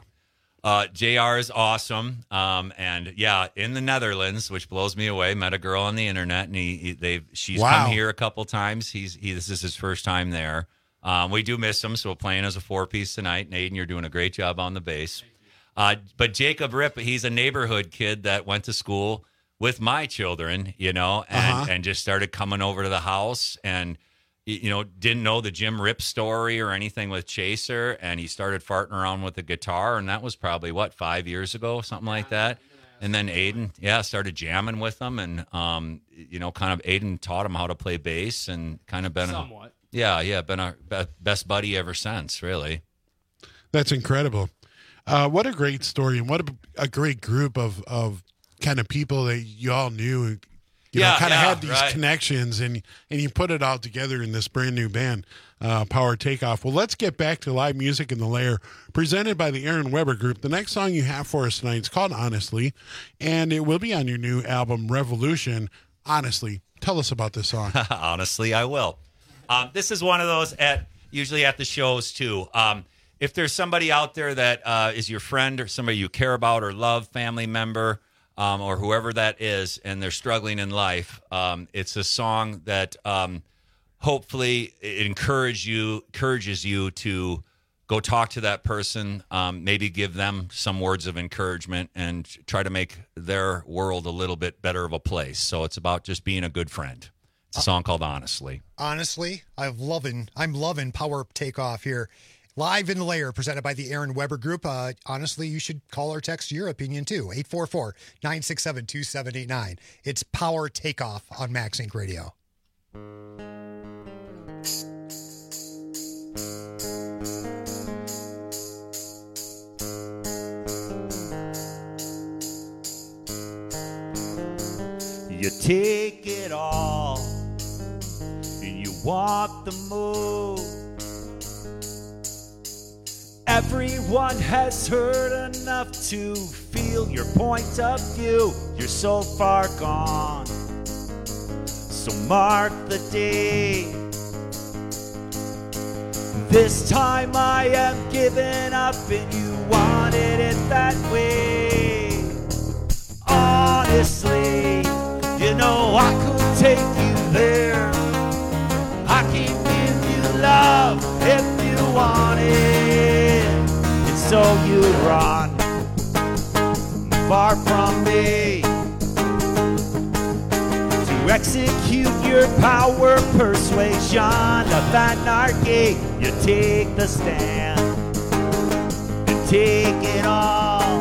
Speaker 13: JR is awesome. And yeah, in the Netherlands, which blows me away. Met a girl on the internet, and she's come here a couple times. This is his first time there. We do miss him, so we're playing as a 4-piece tonight. And Aiden, you're doing a great job on the bass. But Jacob Ripp, he's a neighborhood kid that went to school with my children, you know, and just started coming over to the house, and, you know, didn't know the Jim Ripp story or anything with Chaser, and he started farting around with the guitar, and that was probably, 5 years ago, something like that. And then Aiden, started jamming with them, and, you know, kind of Aiden taught him how to play bass, and kind of been
Speaker 15: somewhat.
Speaker 13: Been our best buddy ever since, really.
Speaker 12: That's incredible. What a great story, and what a great group of kind of people that you all knew, you know, kind of had these connections, and you put it all together in this brand new band, Power Takeoff. Well, let's get back to live music in the Lair, presented by the Aaron Weber Group. The next song you have for us tonight is called Honestly, and it will be on your new album, Revolution. Honestly, tell us about this song.
Speaker 13: Honestly, I will. This is one of those usually at the shows too. If there's somebody out there that is your friend or somebody you care about or love, family member, or whoever that is, and they're struggling in life, it's a song that hopefully it encourages you to go talk to that person, maybe give them some words of encouragement, and try to make their world a little bit better of a place. So it's about just being a good friend. It's a song called Honestly.
Speaker 11: Honestly, I'm loving Power Takeoff here. Live in the Lair, presented by the Aaron Weber Group. Honestly, you should call or text your opinion, too. 844-967-2789. It's Power Takeoff on Max Inc. Radio.
Speaker 14: You take it all, and you
Speaker 17: want the move. Everyone has heard enough to feel your point of view. You're so far gone, so mark the day. This time I am giving up and you wanted it that way. Honestly, you know I could take you there. I can give you love if you want it. And so you run far from me to execute your power persuasion of anarchy. You take the stand and take it all.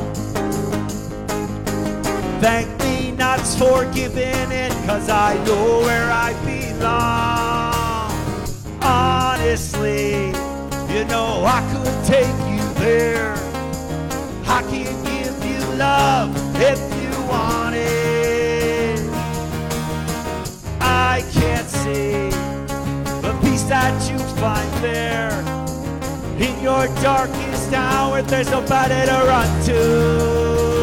Speaker 17: Thank me not for giving in, 'cause I know where I belong. Honestly, you know I could take you there. I can give you love if you want it. I can't see the peace that you find there. In your darkest hour, there's nobody to run to.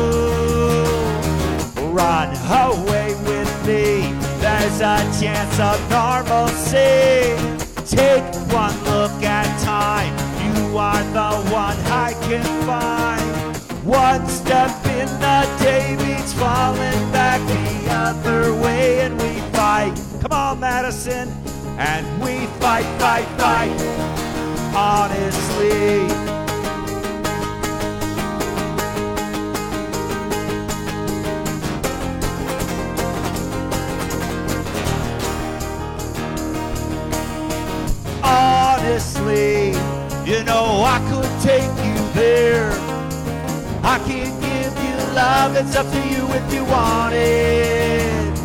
Speaker 17: Run away with me, there's a chance of normalcy. Take one look at time, you are the one I can find. One step in the day means falling back the other way, and we fight. Come on, Madison, and we fight, fight, fight. Honestly, honestly, you know I could take you there. I can give you love, it's up to you if you want it.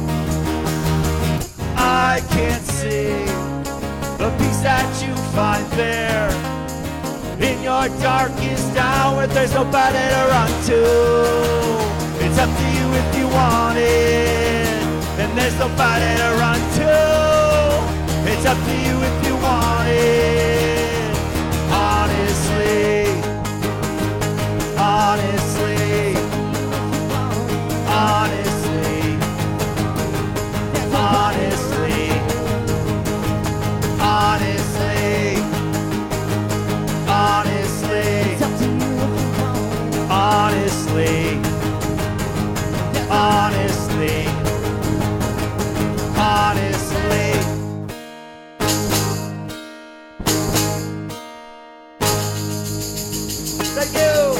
Speaker 17: I can't see the peace that you find there. In your darkest hour, there's nobody to run to. It's up to you if you want it, and there's nobody to run to. It's up to you if you want it. Honestly, honestly, honestly, honestly, honestly, honestly, honestly, honestly, honestly. Thank you.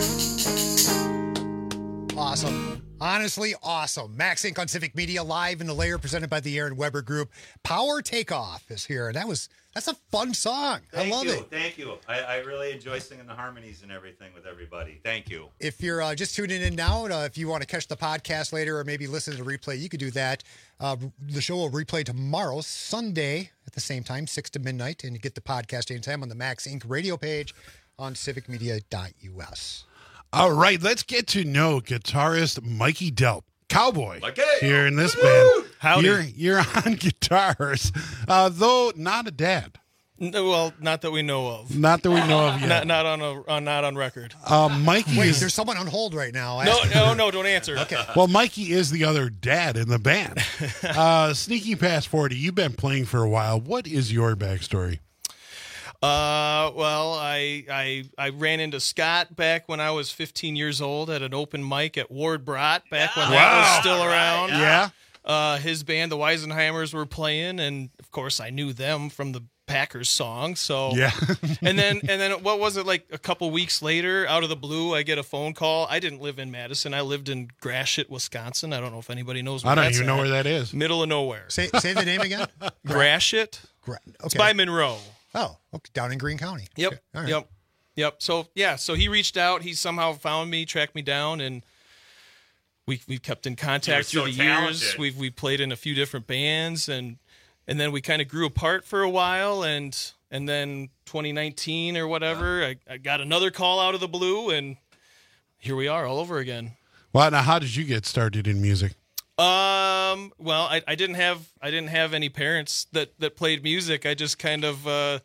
Speaker 11: Awesome. Honestly, awesome. Max Inc. on Civic Media, live in the layer, presented by the Aaron Weber Group. Power Takeoff is here. That's a fun song. I love it.
Speaker 13: Thank you. I really enjoy singing the harmonies and everything with everybody. Thank you.
Speaker 11: If you're just tuning in now, if you want to catch the podcast later or maybe listen to the replay, you could do that. The show will replay tomorrow, Sunday, at the same time, 6 to midnight, and you get the podcast anytime on the Max Inc. radio page on civicmedia.us.
Speaker 12: All right, let's get to know guitarist Mikey Delp, Cowboy,
Speaker 13: Mikey.
Speaker 12: here in this band.
Speaker 3: Howdy.
Speaker 12: You're on guitars, though not a dad.
Speaker 3: Well, not that we know of.
Speaker 12: Not that we know of yet.
Speaker 3: Not on record.
Speaker 12: Mikey
Speaker 11: Wait,
Speaker 12: is.
Speaker 11: there's someone on hold right now.
Speaker 3: No, don't answer.
Speaker 11: Okay.
Speaker 12: Well, Mikey is the other dad in the band. Sneaking past 40, you've been playing for a while. What is your backstory?
Speaker 3: Well, I ran into Scott back when I was 15 years old at an open mic at Ward Brott back when that was still around.
Speaker 12: Yeah.
Speaker 3: His band, the Weisenheimers, were playing, and of course I knew them from the Packers song. So
Speaker 12: yeah.
Speaker 3: and then what was it, like a couple weeks later, out of the blue, I get a phone call. I didn't live in Madison. I lived in Gratiot, Wisconsin. I don't know if anybody knows where
Speaker 12: I don't
Speaker 3: that's
Speaker 12: even know
Speaker 3: at.
Speaker 12: where that is.
Speaker 3: Middle of nowhere.
Speaker 11: Say the name again.
Speaker 3: Gratiot. It's by Monroe.
Speaker 11: Oh, okay. Down in Greene County.
Speaker 3: Yep.
Speaker 11: Okay. All right.
Speaker 3: Yep. So he reached out. He somehow found me, tracked me down, and we've kept in contact through the years. We've played in a few different bands, and then we kind of grew apart for a while, and then 2019 or whatever, I got another call out of the blue, and here we are all over again.
Speaker 12: Well, now how did you get started in music?
Speaker 3: Well, I didn't have any parents that played music. I just kind of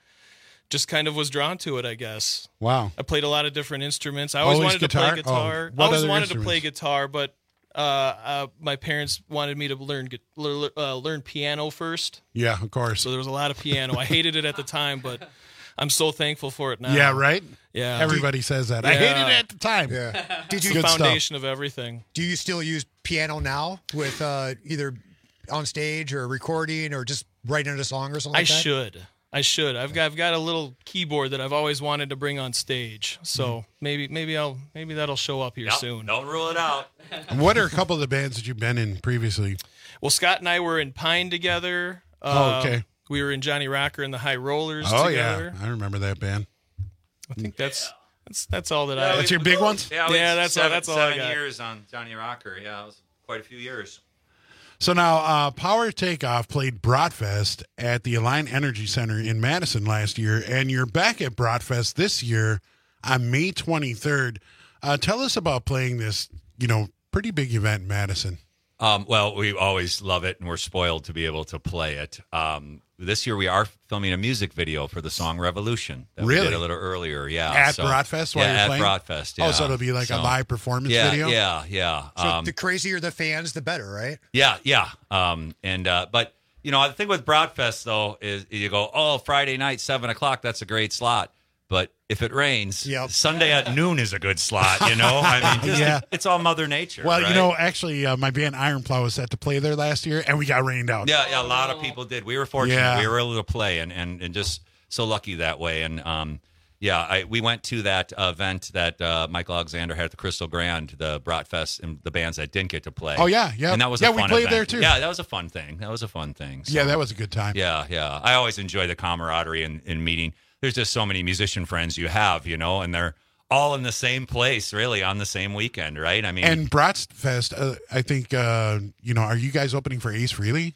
Speaker 3: was drawn to it, I guess.
Speaker 12: Wow.
Speaker 3: I played a lot of different instruments. I always wanted to play guitar.
Speaker 12: Oh,
Speaker 3: I always wanted to play guitar, but my parents wanted me to learn piano first.
Speaker 12: Yeah, of course.
Speaker 3: So there was a lot of piano. I hated it at the time, but I'm so thankful for it now.
Speaker 12: Yeah, right?
Speaker 3: Yeah.
Speaker 12: Everybody says that. I hated it at the time.
Speaker 11: Yeah.
Speaker 3: It's the foundation of everything.
Speaker 11: Do you still use piano now with either on stage or recording or just writing a song or something like that?
Speaker 3: I should. I've got a little keyboard that I've always wanted to bring on stage. So maybe that'll show up here soon.
Speaker 13: Don't rule it out.
Speaker 12: What are a couple of the bands that you've been in previously?
Speaker 3: Well, Scott and I were in Pine together.
Speaker 12: Okay.
Speaker 3: We were in Johnny Rocker and the High Rollers
Speaker 12: together.
Speaker 3: together.
Speaker 12: Yeah, I remember that band.
Speaker 3: I think that's all that
Speaker 12: That's your big ones?
Speaker 13: Yeah,
Speaker 3: that's all I got.
Speaker 13: 7 years on Johnny Rocker. Yeah, it was quite a few years.
Speaker 12: So now, Power Takeoff played Bratfest at the Align Energy Center in Madison last year, and you're back at Bratfest this year on May 23rd. Tell us about playing this, pretty big event in Madison.
Speaker 13: Well, we always love it, and we're spoiled to be able to play it. This year, we are filming a music video for the song Revolution. That
Speaker 12: Really?
Speaker 13: We did a little earlier, yeah.
Speaker 12: At Bratfest while you're playing?
Speaker 13: At Bratfest, yeah.
Speaker 12: Oh, so it'll be like a live performance video?
Speaker 13: Yeah.
Speaker 11: So the crazier the fans, the better, right?
Speaker 13: Yeah. But, the thing with Bratfest, though, is you go, Friday night, 7 o'clock, that's a great slot. But if it rains, Sunday at noon is a good slot, I mean, it's all Mother Nature.
Speaker 12: Well,
Speaker 13: right?
Speaker 12: actually, my band Iron Plow was set to play there last year, and we got rained out.
Speaker 13: Yeah, a lot of people did. We were fortunate.
Speaker 12: Yeah.
Speaker 13: We were able to play and just so lucky that way. And, we went to that event that Michael Alexander had at the Crystal Grand, the Bratfest, and the bands that didn't get to play.
Speaker 12: Oh, yeah.
Speaker 13: And that was a fun
Speaker 12: we played
Speaker 13: event.
Speaker 12: there, too.
Speaker 13: Yeah, that was a fun thing. So,
Speaker 12: yeah, that was a good time.
Speaker 13: Yeah. I always enjoy the camaraderie and meeting. There's just so many musician friends you have, and they're all in the same place, really, on the same weekend, right? I mean,
Speaker 12: and Bratfest, I think, are you guys opening for Ace Frehley?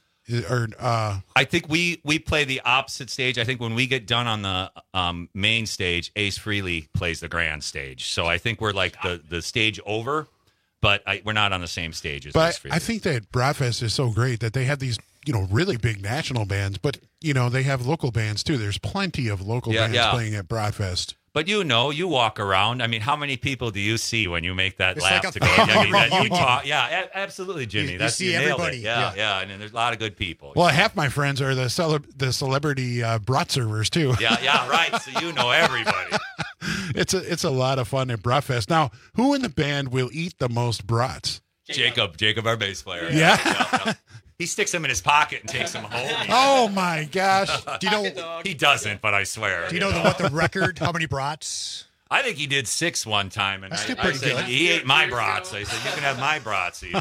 Speaker 13: I think we play the opposite stage. I think when we get done on the main stage, Ace Frehley plays the grand stage. So I think we're like the stage over, but we're not on the same stage as Ace Frehley.
Speaker 12: I think that Bratfest is so great that they have these, really big national bands, but, they have local bands too. There's plenty of local bands playing at Bratfest.
Speaker 13: But you walk around. I mean, how many people do you see when you make that lap
Speaker 11: like
Speaker 13: to go? Absolutely, Jimmy.
Speaker 11: You
Speaker 13: That's
Speaker 11: see
Speaker 13: you nailed
Speaker 11: everybody.
Speaker 13: it. Yeah, and there's a lot of good people.
Speaker 12: Well, half my friends are the celebrity brat servers too.
Speaker 13: Yeah, right. So you know everybody.
Speaker 12: It's a lot of fun at Bratfest. Now, who in the band will eat the most brats?
Speaker 13: Jacob, our bass player.
Speaker 12: Yeah.
Speaker 13: He sticks them in his pocket and takes them home.
Speaker 12: Oh my gosh!
Speaker 11: Do you know
Speaker 13: he doesn't? But I swear.
Speaker 11: Do you know what the record? How many brats?
Speaker 13: I think he did 6 one time, and I said
Speaker 11: good.
Speaker 13: he ate my brats. I said you can have my brats even.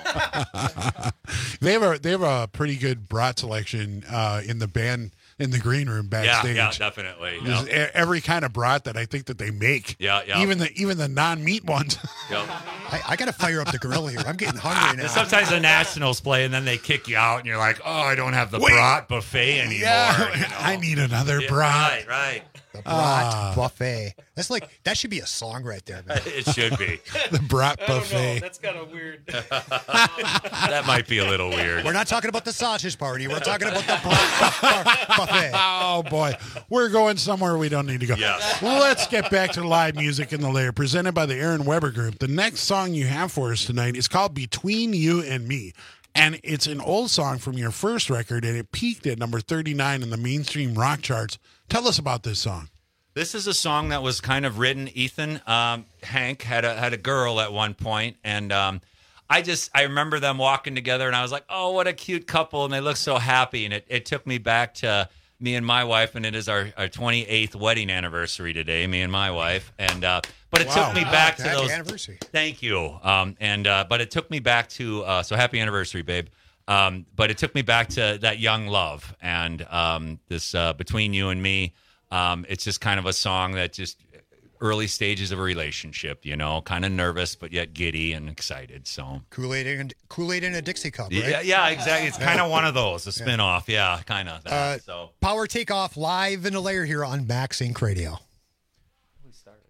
Speaker 13: So.
Speaker 12: They have a pretty good brat selection in the band in the green room backstage.
Speaker 13: Yeah, definitely.
Speaker 12: There's every kind of brat that I think that they make.
Speaker 13: Yeah.
Speaker 12: Even the non-meat ones.
Speaker 13: Yep.
Speaker 11: I got to fire up the grill here. I'm getting hungry now.
Speaker 13: Sometimes the Nationals play, and then they kick you out, and you're like, oh, I don't have the brat buffet anymore.
Speaker 12: Yeah, I need another brat.
Speaker 13: Right.
Speaker 11: The brat buffet. That should be a song right there, man.
Speaker 13: It should be.
Speaker 12: The brat buffet.
Speaker 3: That's kind of weird.
Speaker 13: That might be a little weird.
Speaker 11: We're not talking about the sausage party. We're talking about the brat buffet.
Speaker 12: Oh, boy. We're going somewhere we don't need to go.
Speaker 13: Yes.
Speaker 12: Let's get back to live music in the Lair, presented by the Aaron Weber Group. The next song you have for us tonight is called Between You and Me. And it's an old song from your first record, and it peaked at number 39 in the mainstream rock charts. Tell us about this song.
Speaker 13: This is a song that was kind of written. Ethan Hank had a girl at one point, and I remember them walking together, and I was like, oh, what a cute couple, and they look so happy. And it took me back to me and my wife, and it is our 28th wedding anniversary today, me and my wife. And but it took me back to those.
Speaker 11: Anniversary.
Speaker 13: Thank you. But it took me back to so happy anniversary, babe. But it took me back to that young love and this Between You and Me. It's just kind of a song that just early stages of a relationship, kind of nervous but yet giddy and excited. So
Speaker 11: Kool-Aid in a Dixie cup, right?
Speaker 13: Yeah, exactly. It's kind of one of those, a spinoff. Yeah, kind of that. So
Speaker 11: Power Takeoff live in the Lair here on Max Inc. Radio.
Speaker 13: We started.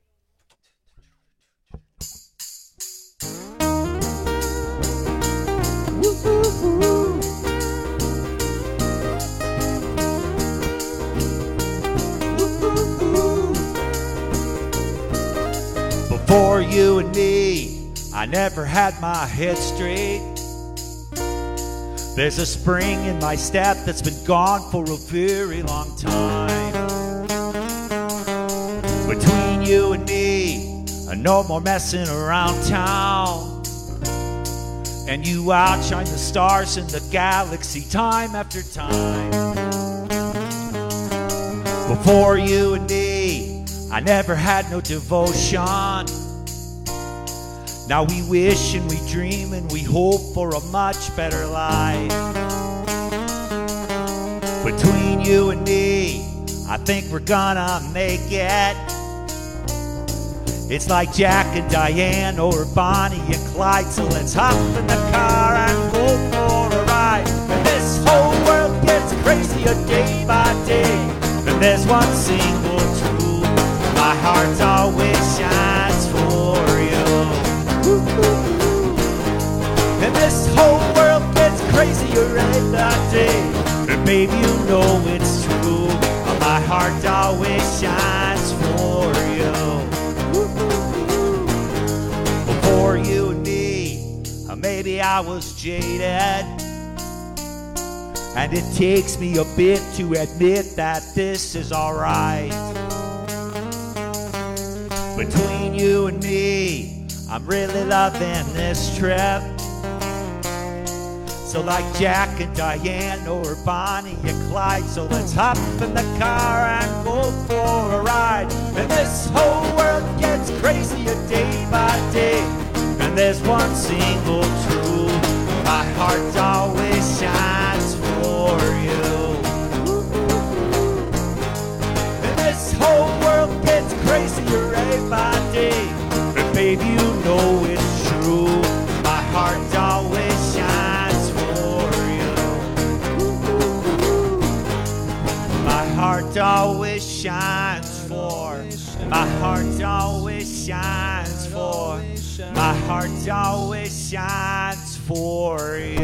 Speaker 17: Woo. you and me, I never had my head straight. There's a spring in my step that's been gone for a very long time. Between you and me, no more messing around town. And you outshine the stars in the galaxy time after time. Before you and me, I never had no devotion. Now we wish and we dream and we hope for a much better life. Between you and me, I think we're gonna make it. It's like Jack and Diane or Bonnie and Clyde. So let's hop in the car and go for a ride. And this whole world gets crazier day by day. And there's one single truth, my heart always shines for you. And this whole world gets crazier every day. And baby, you know it's true, my heart always shines for you. Before you and me, maybe I was jaded. And it takes me a bit to admit that this is alright. Between you and me, I'm really loving this trip. So like Jack and Diane or Bonnie and Clyde, so let's hop in the car and go for a ride. And this whole world gets crazier day by day. And there's one single truth, my heart always shines for you. And this whole world gets crazier day by day. And baby, you know it's true, my heart always shines for you. My heart always shines for. My heart always shines for. My heart always shines for you.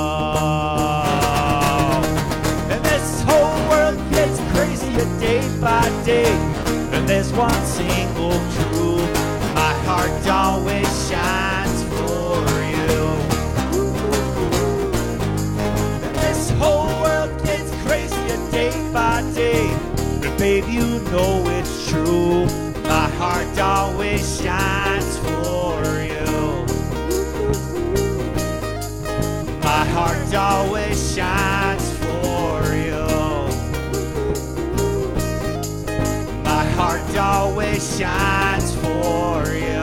Speaker 17: And this whole world gets crazier day by day. And there's one single truth, my heart always shines for you. And this whole world gets crazier day by day. But baby, you know it's true, my heart always shines for you. My heart always shines for you. My heart always shines for you.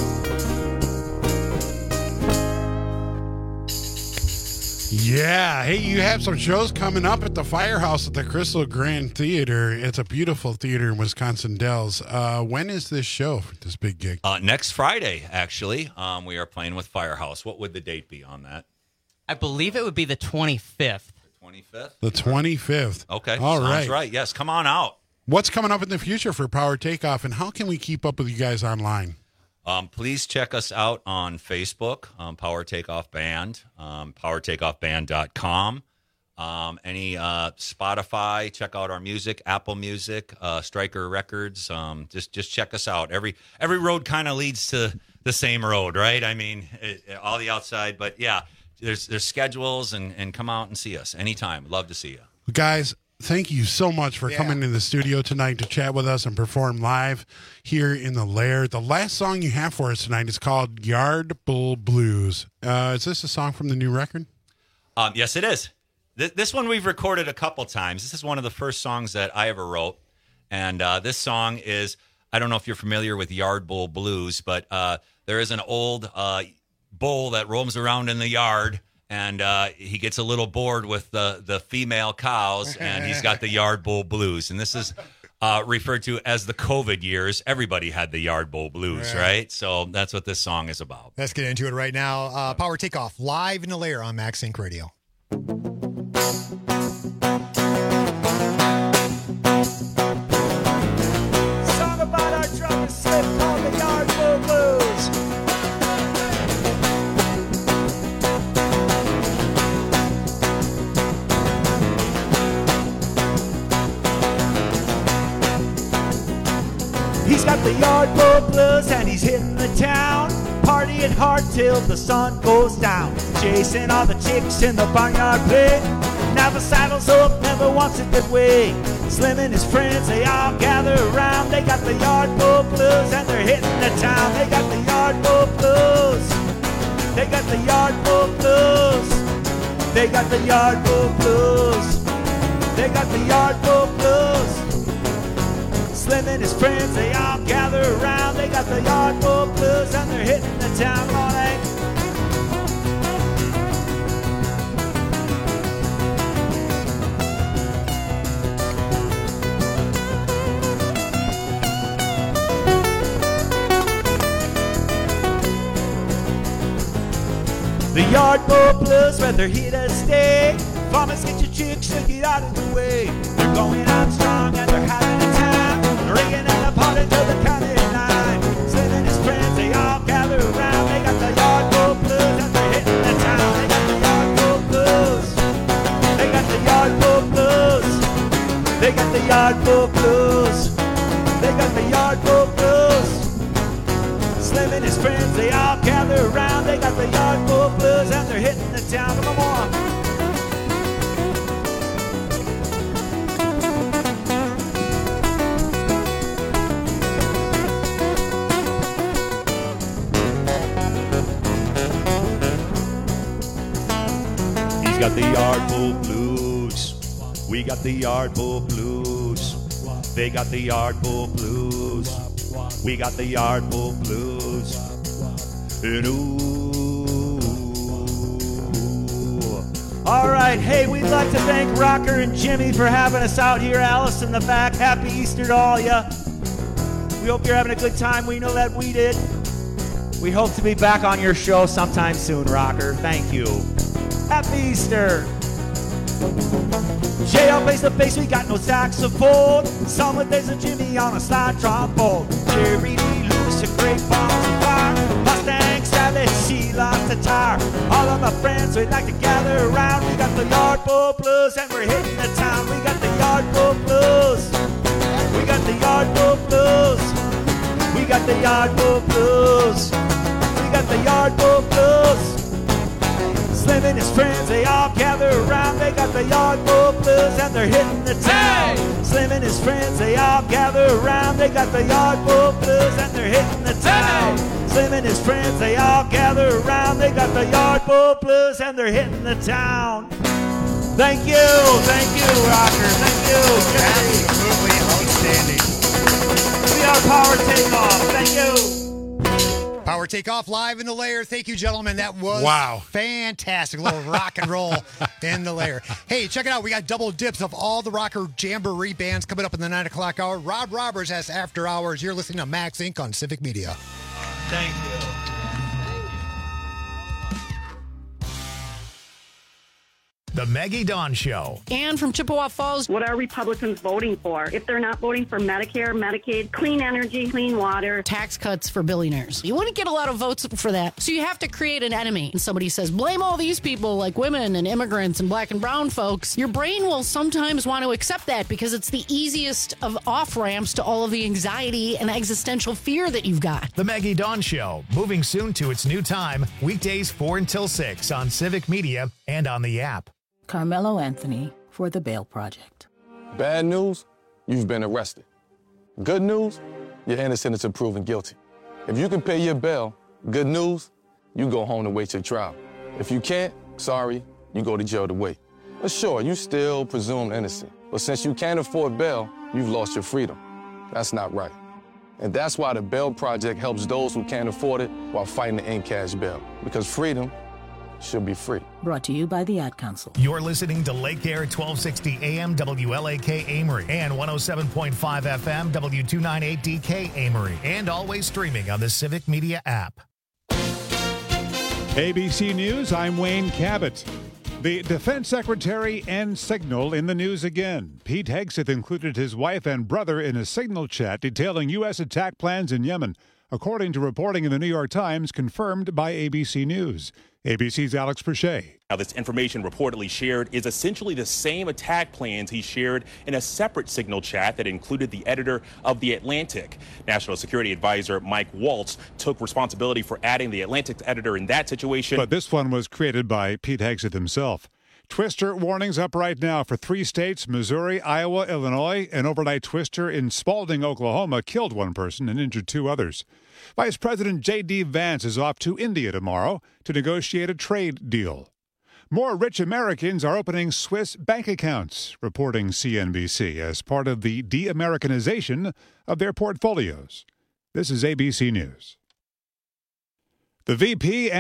Speaker 12: Yeah. Hey, you have some shows coming up at the Firehouse at the Crystal Grand Theater. It's a beautiful theater in Wisconsin Dells. When is this show, this big gig?
Speaker 13: Next Friday, actually. We are playing with Firehouse. What would the date be on that?
Speaker 16: I believe it would be the 25th.
Speaker 13: 25th?
Speaker 12: The 25th.
Speaker 13: Okay.
Speaker 12: All
Speaker 13: Sounds
Speaker 12: right.
Speaker 13: right. Yes, come on out.
Speaker 12: What's coming up in the future for Power Takeoff, and how can we keep up with you guys online?
Speaker 13: Please check us out on Facebook, Power Takeoff Band, powertakeoffband.com. Any Spotify, check out our music, Apple Music, Stryker Records. Just check us out. Every road kind of leads to the same road, right? I mean, all the outside, but yeah, there's schedules, and come out and see us anytime. Love to see you.
Speaker 12: Guys, thank you so much for coming in the studio tonight to chat with us and perform live here in the Lair. The last song you have for us tonight is called Yard Bull Blues. Is this a song from the new record?
Speaker 13: Yes, it is. This one we've recorded a couple times. This is one of the first songs that I ever wrote. And this song is, I don't know if you're familiar with Yard Bull Blues, but there is an old bull that roams around in the yard. And he gets a little bored with the female cows, and he's got the Yard Bull Blues. And this is referred to as the COVID years. Everybody had the Yard Bull Blues, right? So that's what this song is about.
Speaker 11: Let's get into it right now. Power Takeoff, live in the Lair on Max Inc. Radio.
Speaker 17: Song about our drum and slip called the Yard Bull Blues. He's got the yard full blues and he's hitting the town, partying hard till the sun goes down, chasing all the chicks in the barnyard play. Now the saddle's up, never wants it that way. Slim and his friends, they all gather around. They got the yard full blues and they're hitting the town. They got the yard full blues. They got the yard full blues. They got the yard full blues. They got the yard full blues. Slim and his friends, they all gather around. They got the yard full blues and they're hitting the town all night. The yard full blues, whether here to stay. Farmers, get your chicks, so get out of the way. They're going on strong and they're having a time, ringing in the pot until the county line. Slim and his friends, they all gather around. They got the yard full blues and they're hitting the town. They got the yard full blues. They got the yard full blues. They got the yard full blues. They got the yard full blues. Slim and his friends, they all gather around. They got the yard full blues and they're hitting the town. Come on. He's got the yard full blues. We got the yard full blues. They got the yard full blues. We got the yard full blues. And ooh. All right, hey, we'd like to thank Rocker and Jimmy for having us out here. Alice in the back, happy Easter to all ya. We hope you're having a good time. We know that we did. We hope to be back on your show sometime soon, Rocker. Thank you. Happy Easter. J.L. plays the bass, we got no saxophone. Summer days of Jimmy on a slide trombone. Jerry Lee Lewis, a great balls of fire. Mustang Sally, she lost the tire. All of my friends, we like to gather around. We got the yard full blues and we're hitting the town. We got the yard full blues. We got the yard full blues. We got the yard full blues. We got the yard full blues. Slim and his friends, they all gather around. They got the yard full blues and they're hitting the town. Slim and his friends, they all gather around. They got the yard full blues and they're hitting the town. Slim and his friends, they all gather around. They got the yard full blues and they're hitting the town. Thank you, Rocker. Thank you, Jerry.
Speaker 11: Absolutely outstanding.
Speaker 17: We are Power Takeoff. Thank you.
Speaker 11: Power Takeoff live in the lair. Thank you, gentlemen. That was fantastic. A little rock and roll in the lair. Hey, check it out. We got double dips of all the Rocker Jamboree bands coming up in the 9 o'clock hour. Rob Roberts has After Hours. You're listening to Max Inc. on Civic Media.
Speaker 17: Thank you.
Speaker 1: The Maggie Dawn Show.
Speaker 4: Ann from Chippewa Falls. What are Republicans voting for? If they're not voting for Medicare, Medicaid, clean energy, clean water,
Speaker 22: tax cuts for billionaires, you wouldn't get a lot of votes for that. So you have to create an enemy. And somebody says, blame all these people like women and immigrants and black and brown folks. Your brain will sometimes want to accept that because it's the easiest of off-ramps to all of the anxiety and existential fear that you've got.
Speaker 1: The Maggie Dawn Show, moving soon to its new time, weekdays 4 until 6 on Civic Media and on the app.
Speaker 23: Carmelo Anthony for the Bail Project.
Speaker 24: Bad news, you've been arrested. Good news, you're innocent until proven guilty. If you can pay your bail, good news, you go home to wait your trial. If you can't, sorry, you go to jail to wait. But sure, you still presumed innocent. But since you can't afford bail, you've lost your freedom. That's not right. And that's why the Bail Project helps those who can't afford it while fighting to end cash bail. Because freedom should be free.
Speaker 23: Brought to you by the Ad Council.
Speaker 1: You're listening to Lake Air 1260 AM WLAK Amory and 107.5 FM W298DK Amory, and always streaming on the Civic Media app.
Speaker 2: ABC News, I'm Wayne Cabot. The Defense Secretary and Signal in the news again. Pete Hegseth included his wife and brother in a Signal chat detailing U.S. attack plans in Yemen, according to reporting in the New York Times confirmed by ABC News. ABC's Alex Perchet.
Speaker 5: Now, this information reportedly shared is essentially the same attack plans he shared in a separate Signal chat that included the editor of The Atlantic. National Security Advisor Mike Waltz took responsibility for adding The Atlantic's editor in that situation.
Speaker 2: But this one was created by Pete Hegseth himself. Twister warnings up right now for 3 states, Missouri, Iowa, Illinois. An overnight twister in Spalding, Oklahoma, killed 1 person and injured 2 others. Vice President J.D. Vance is off to India tomorrow to negotiate a trade deal. More rich Americans are opening Swiss bank accounts, reporting CNBC, as part of the de-Americanization of their portfolios. This is ABC News. The VP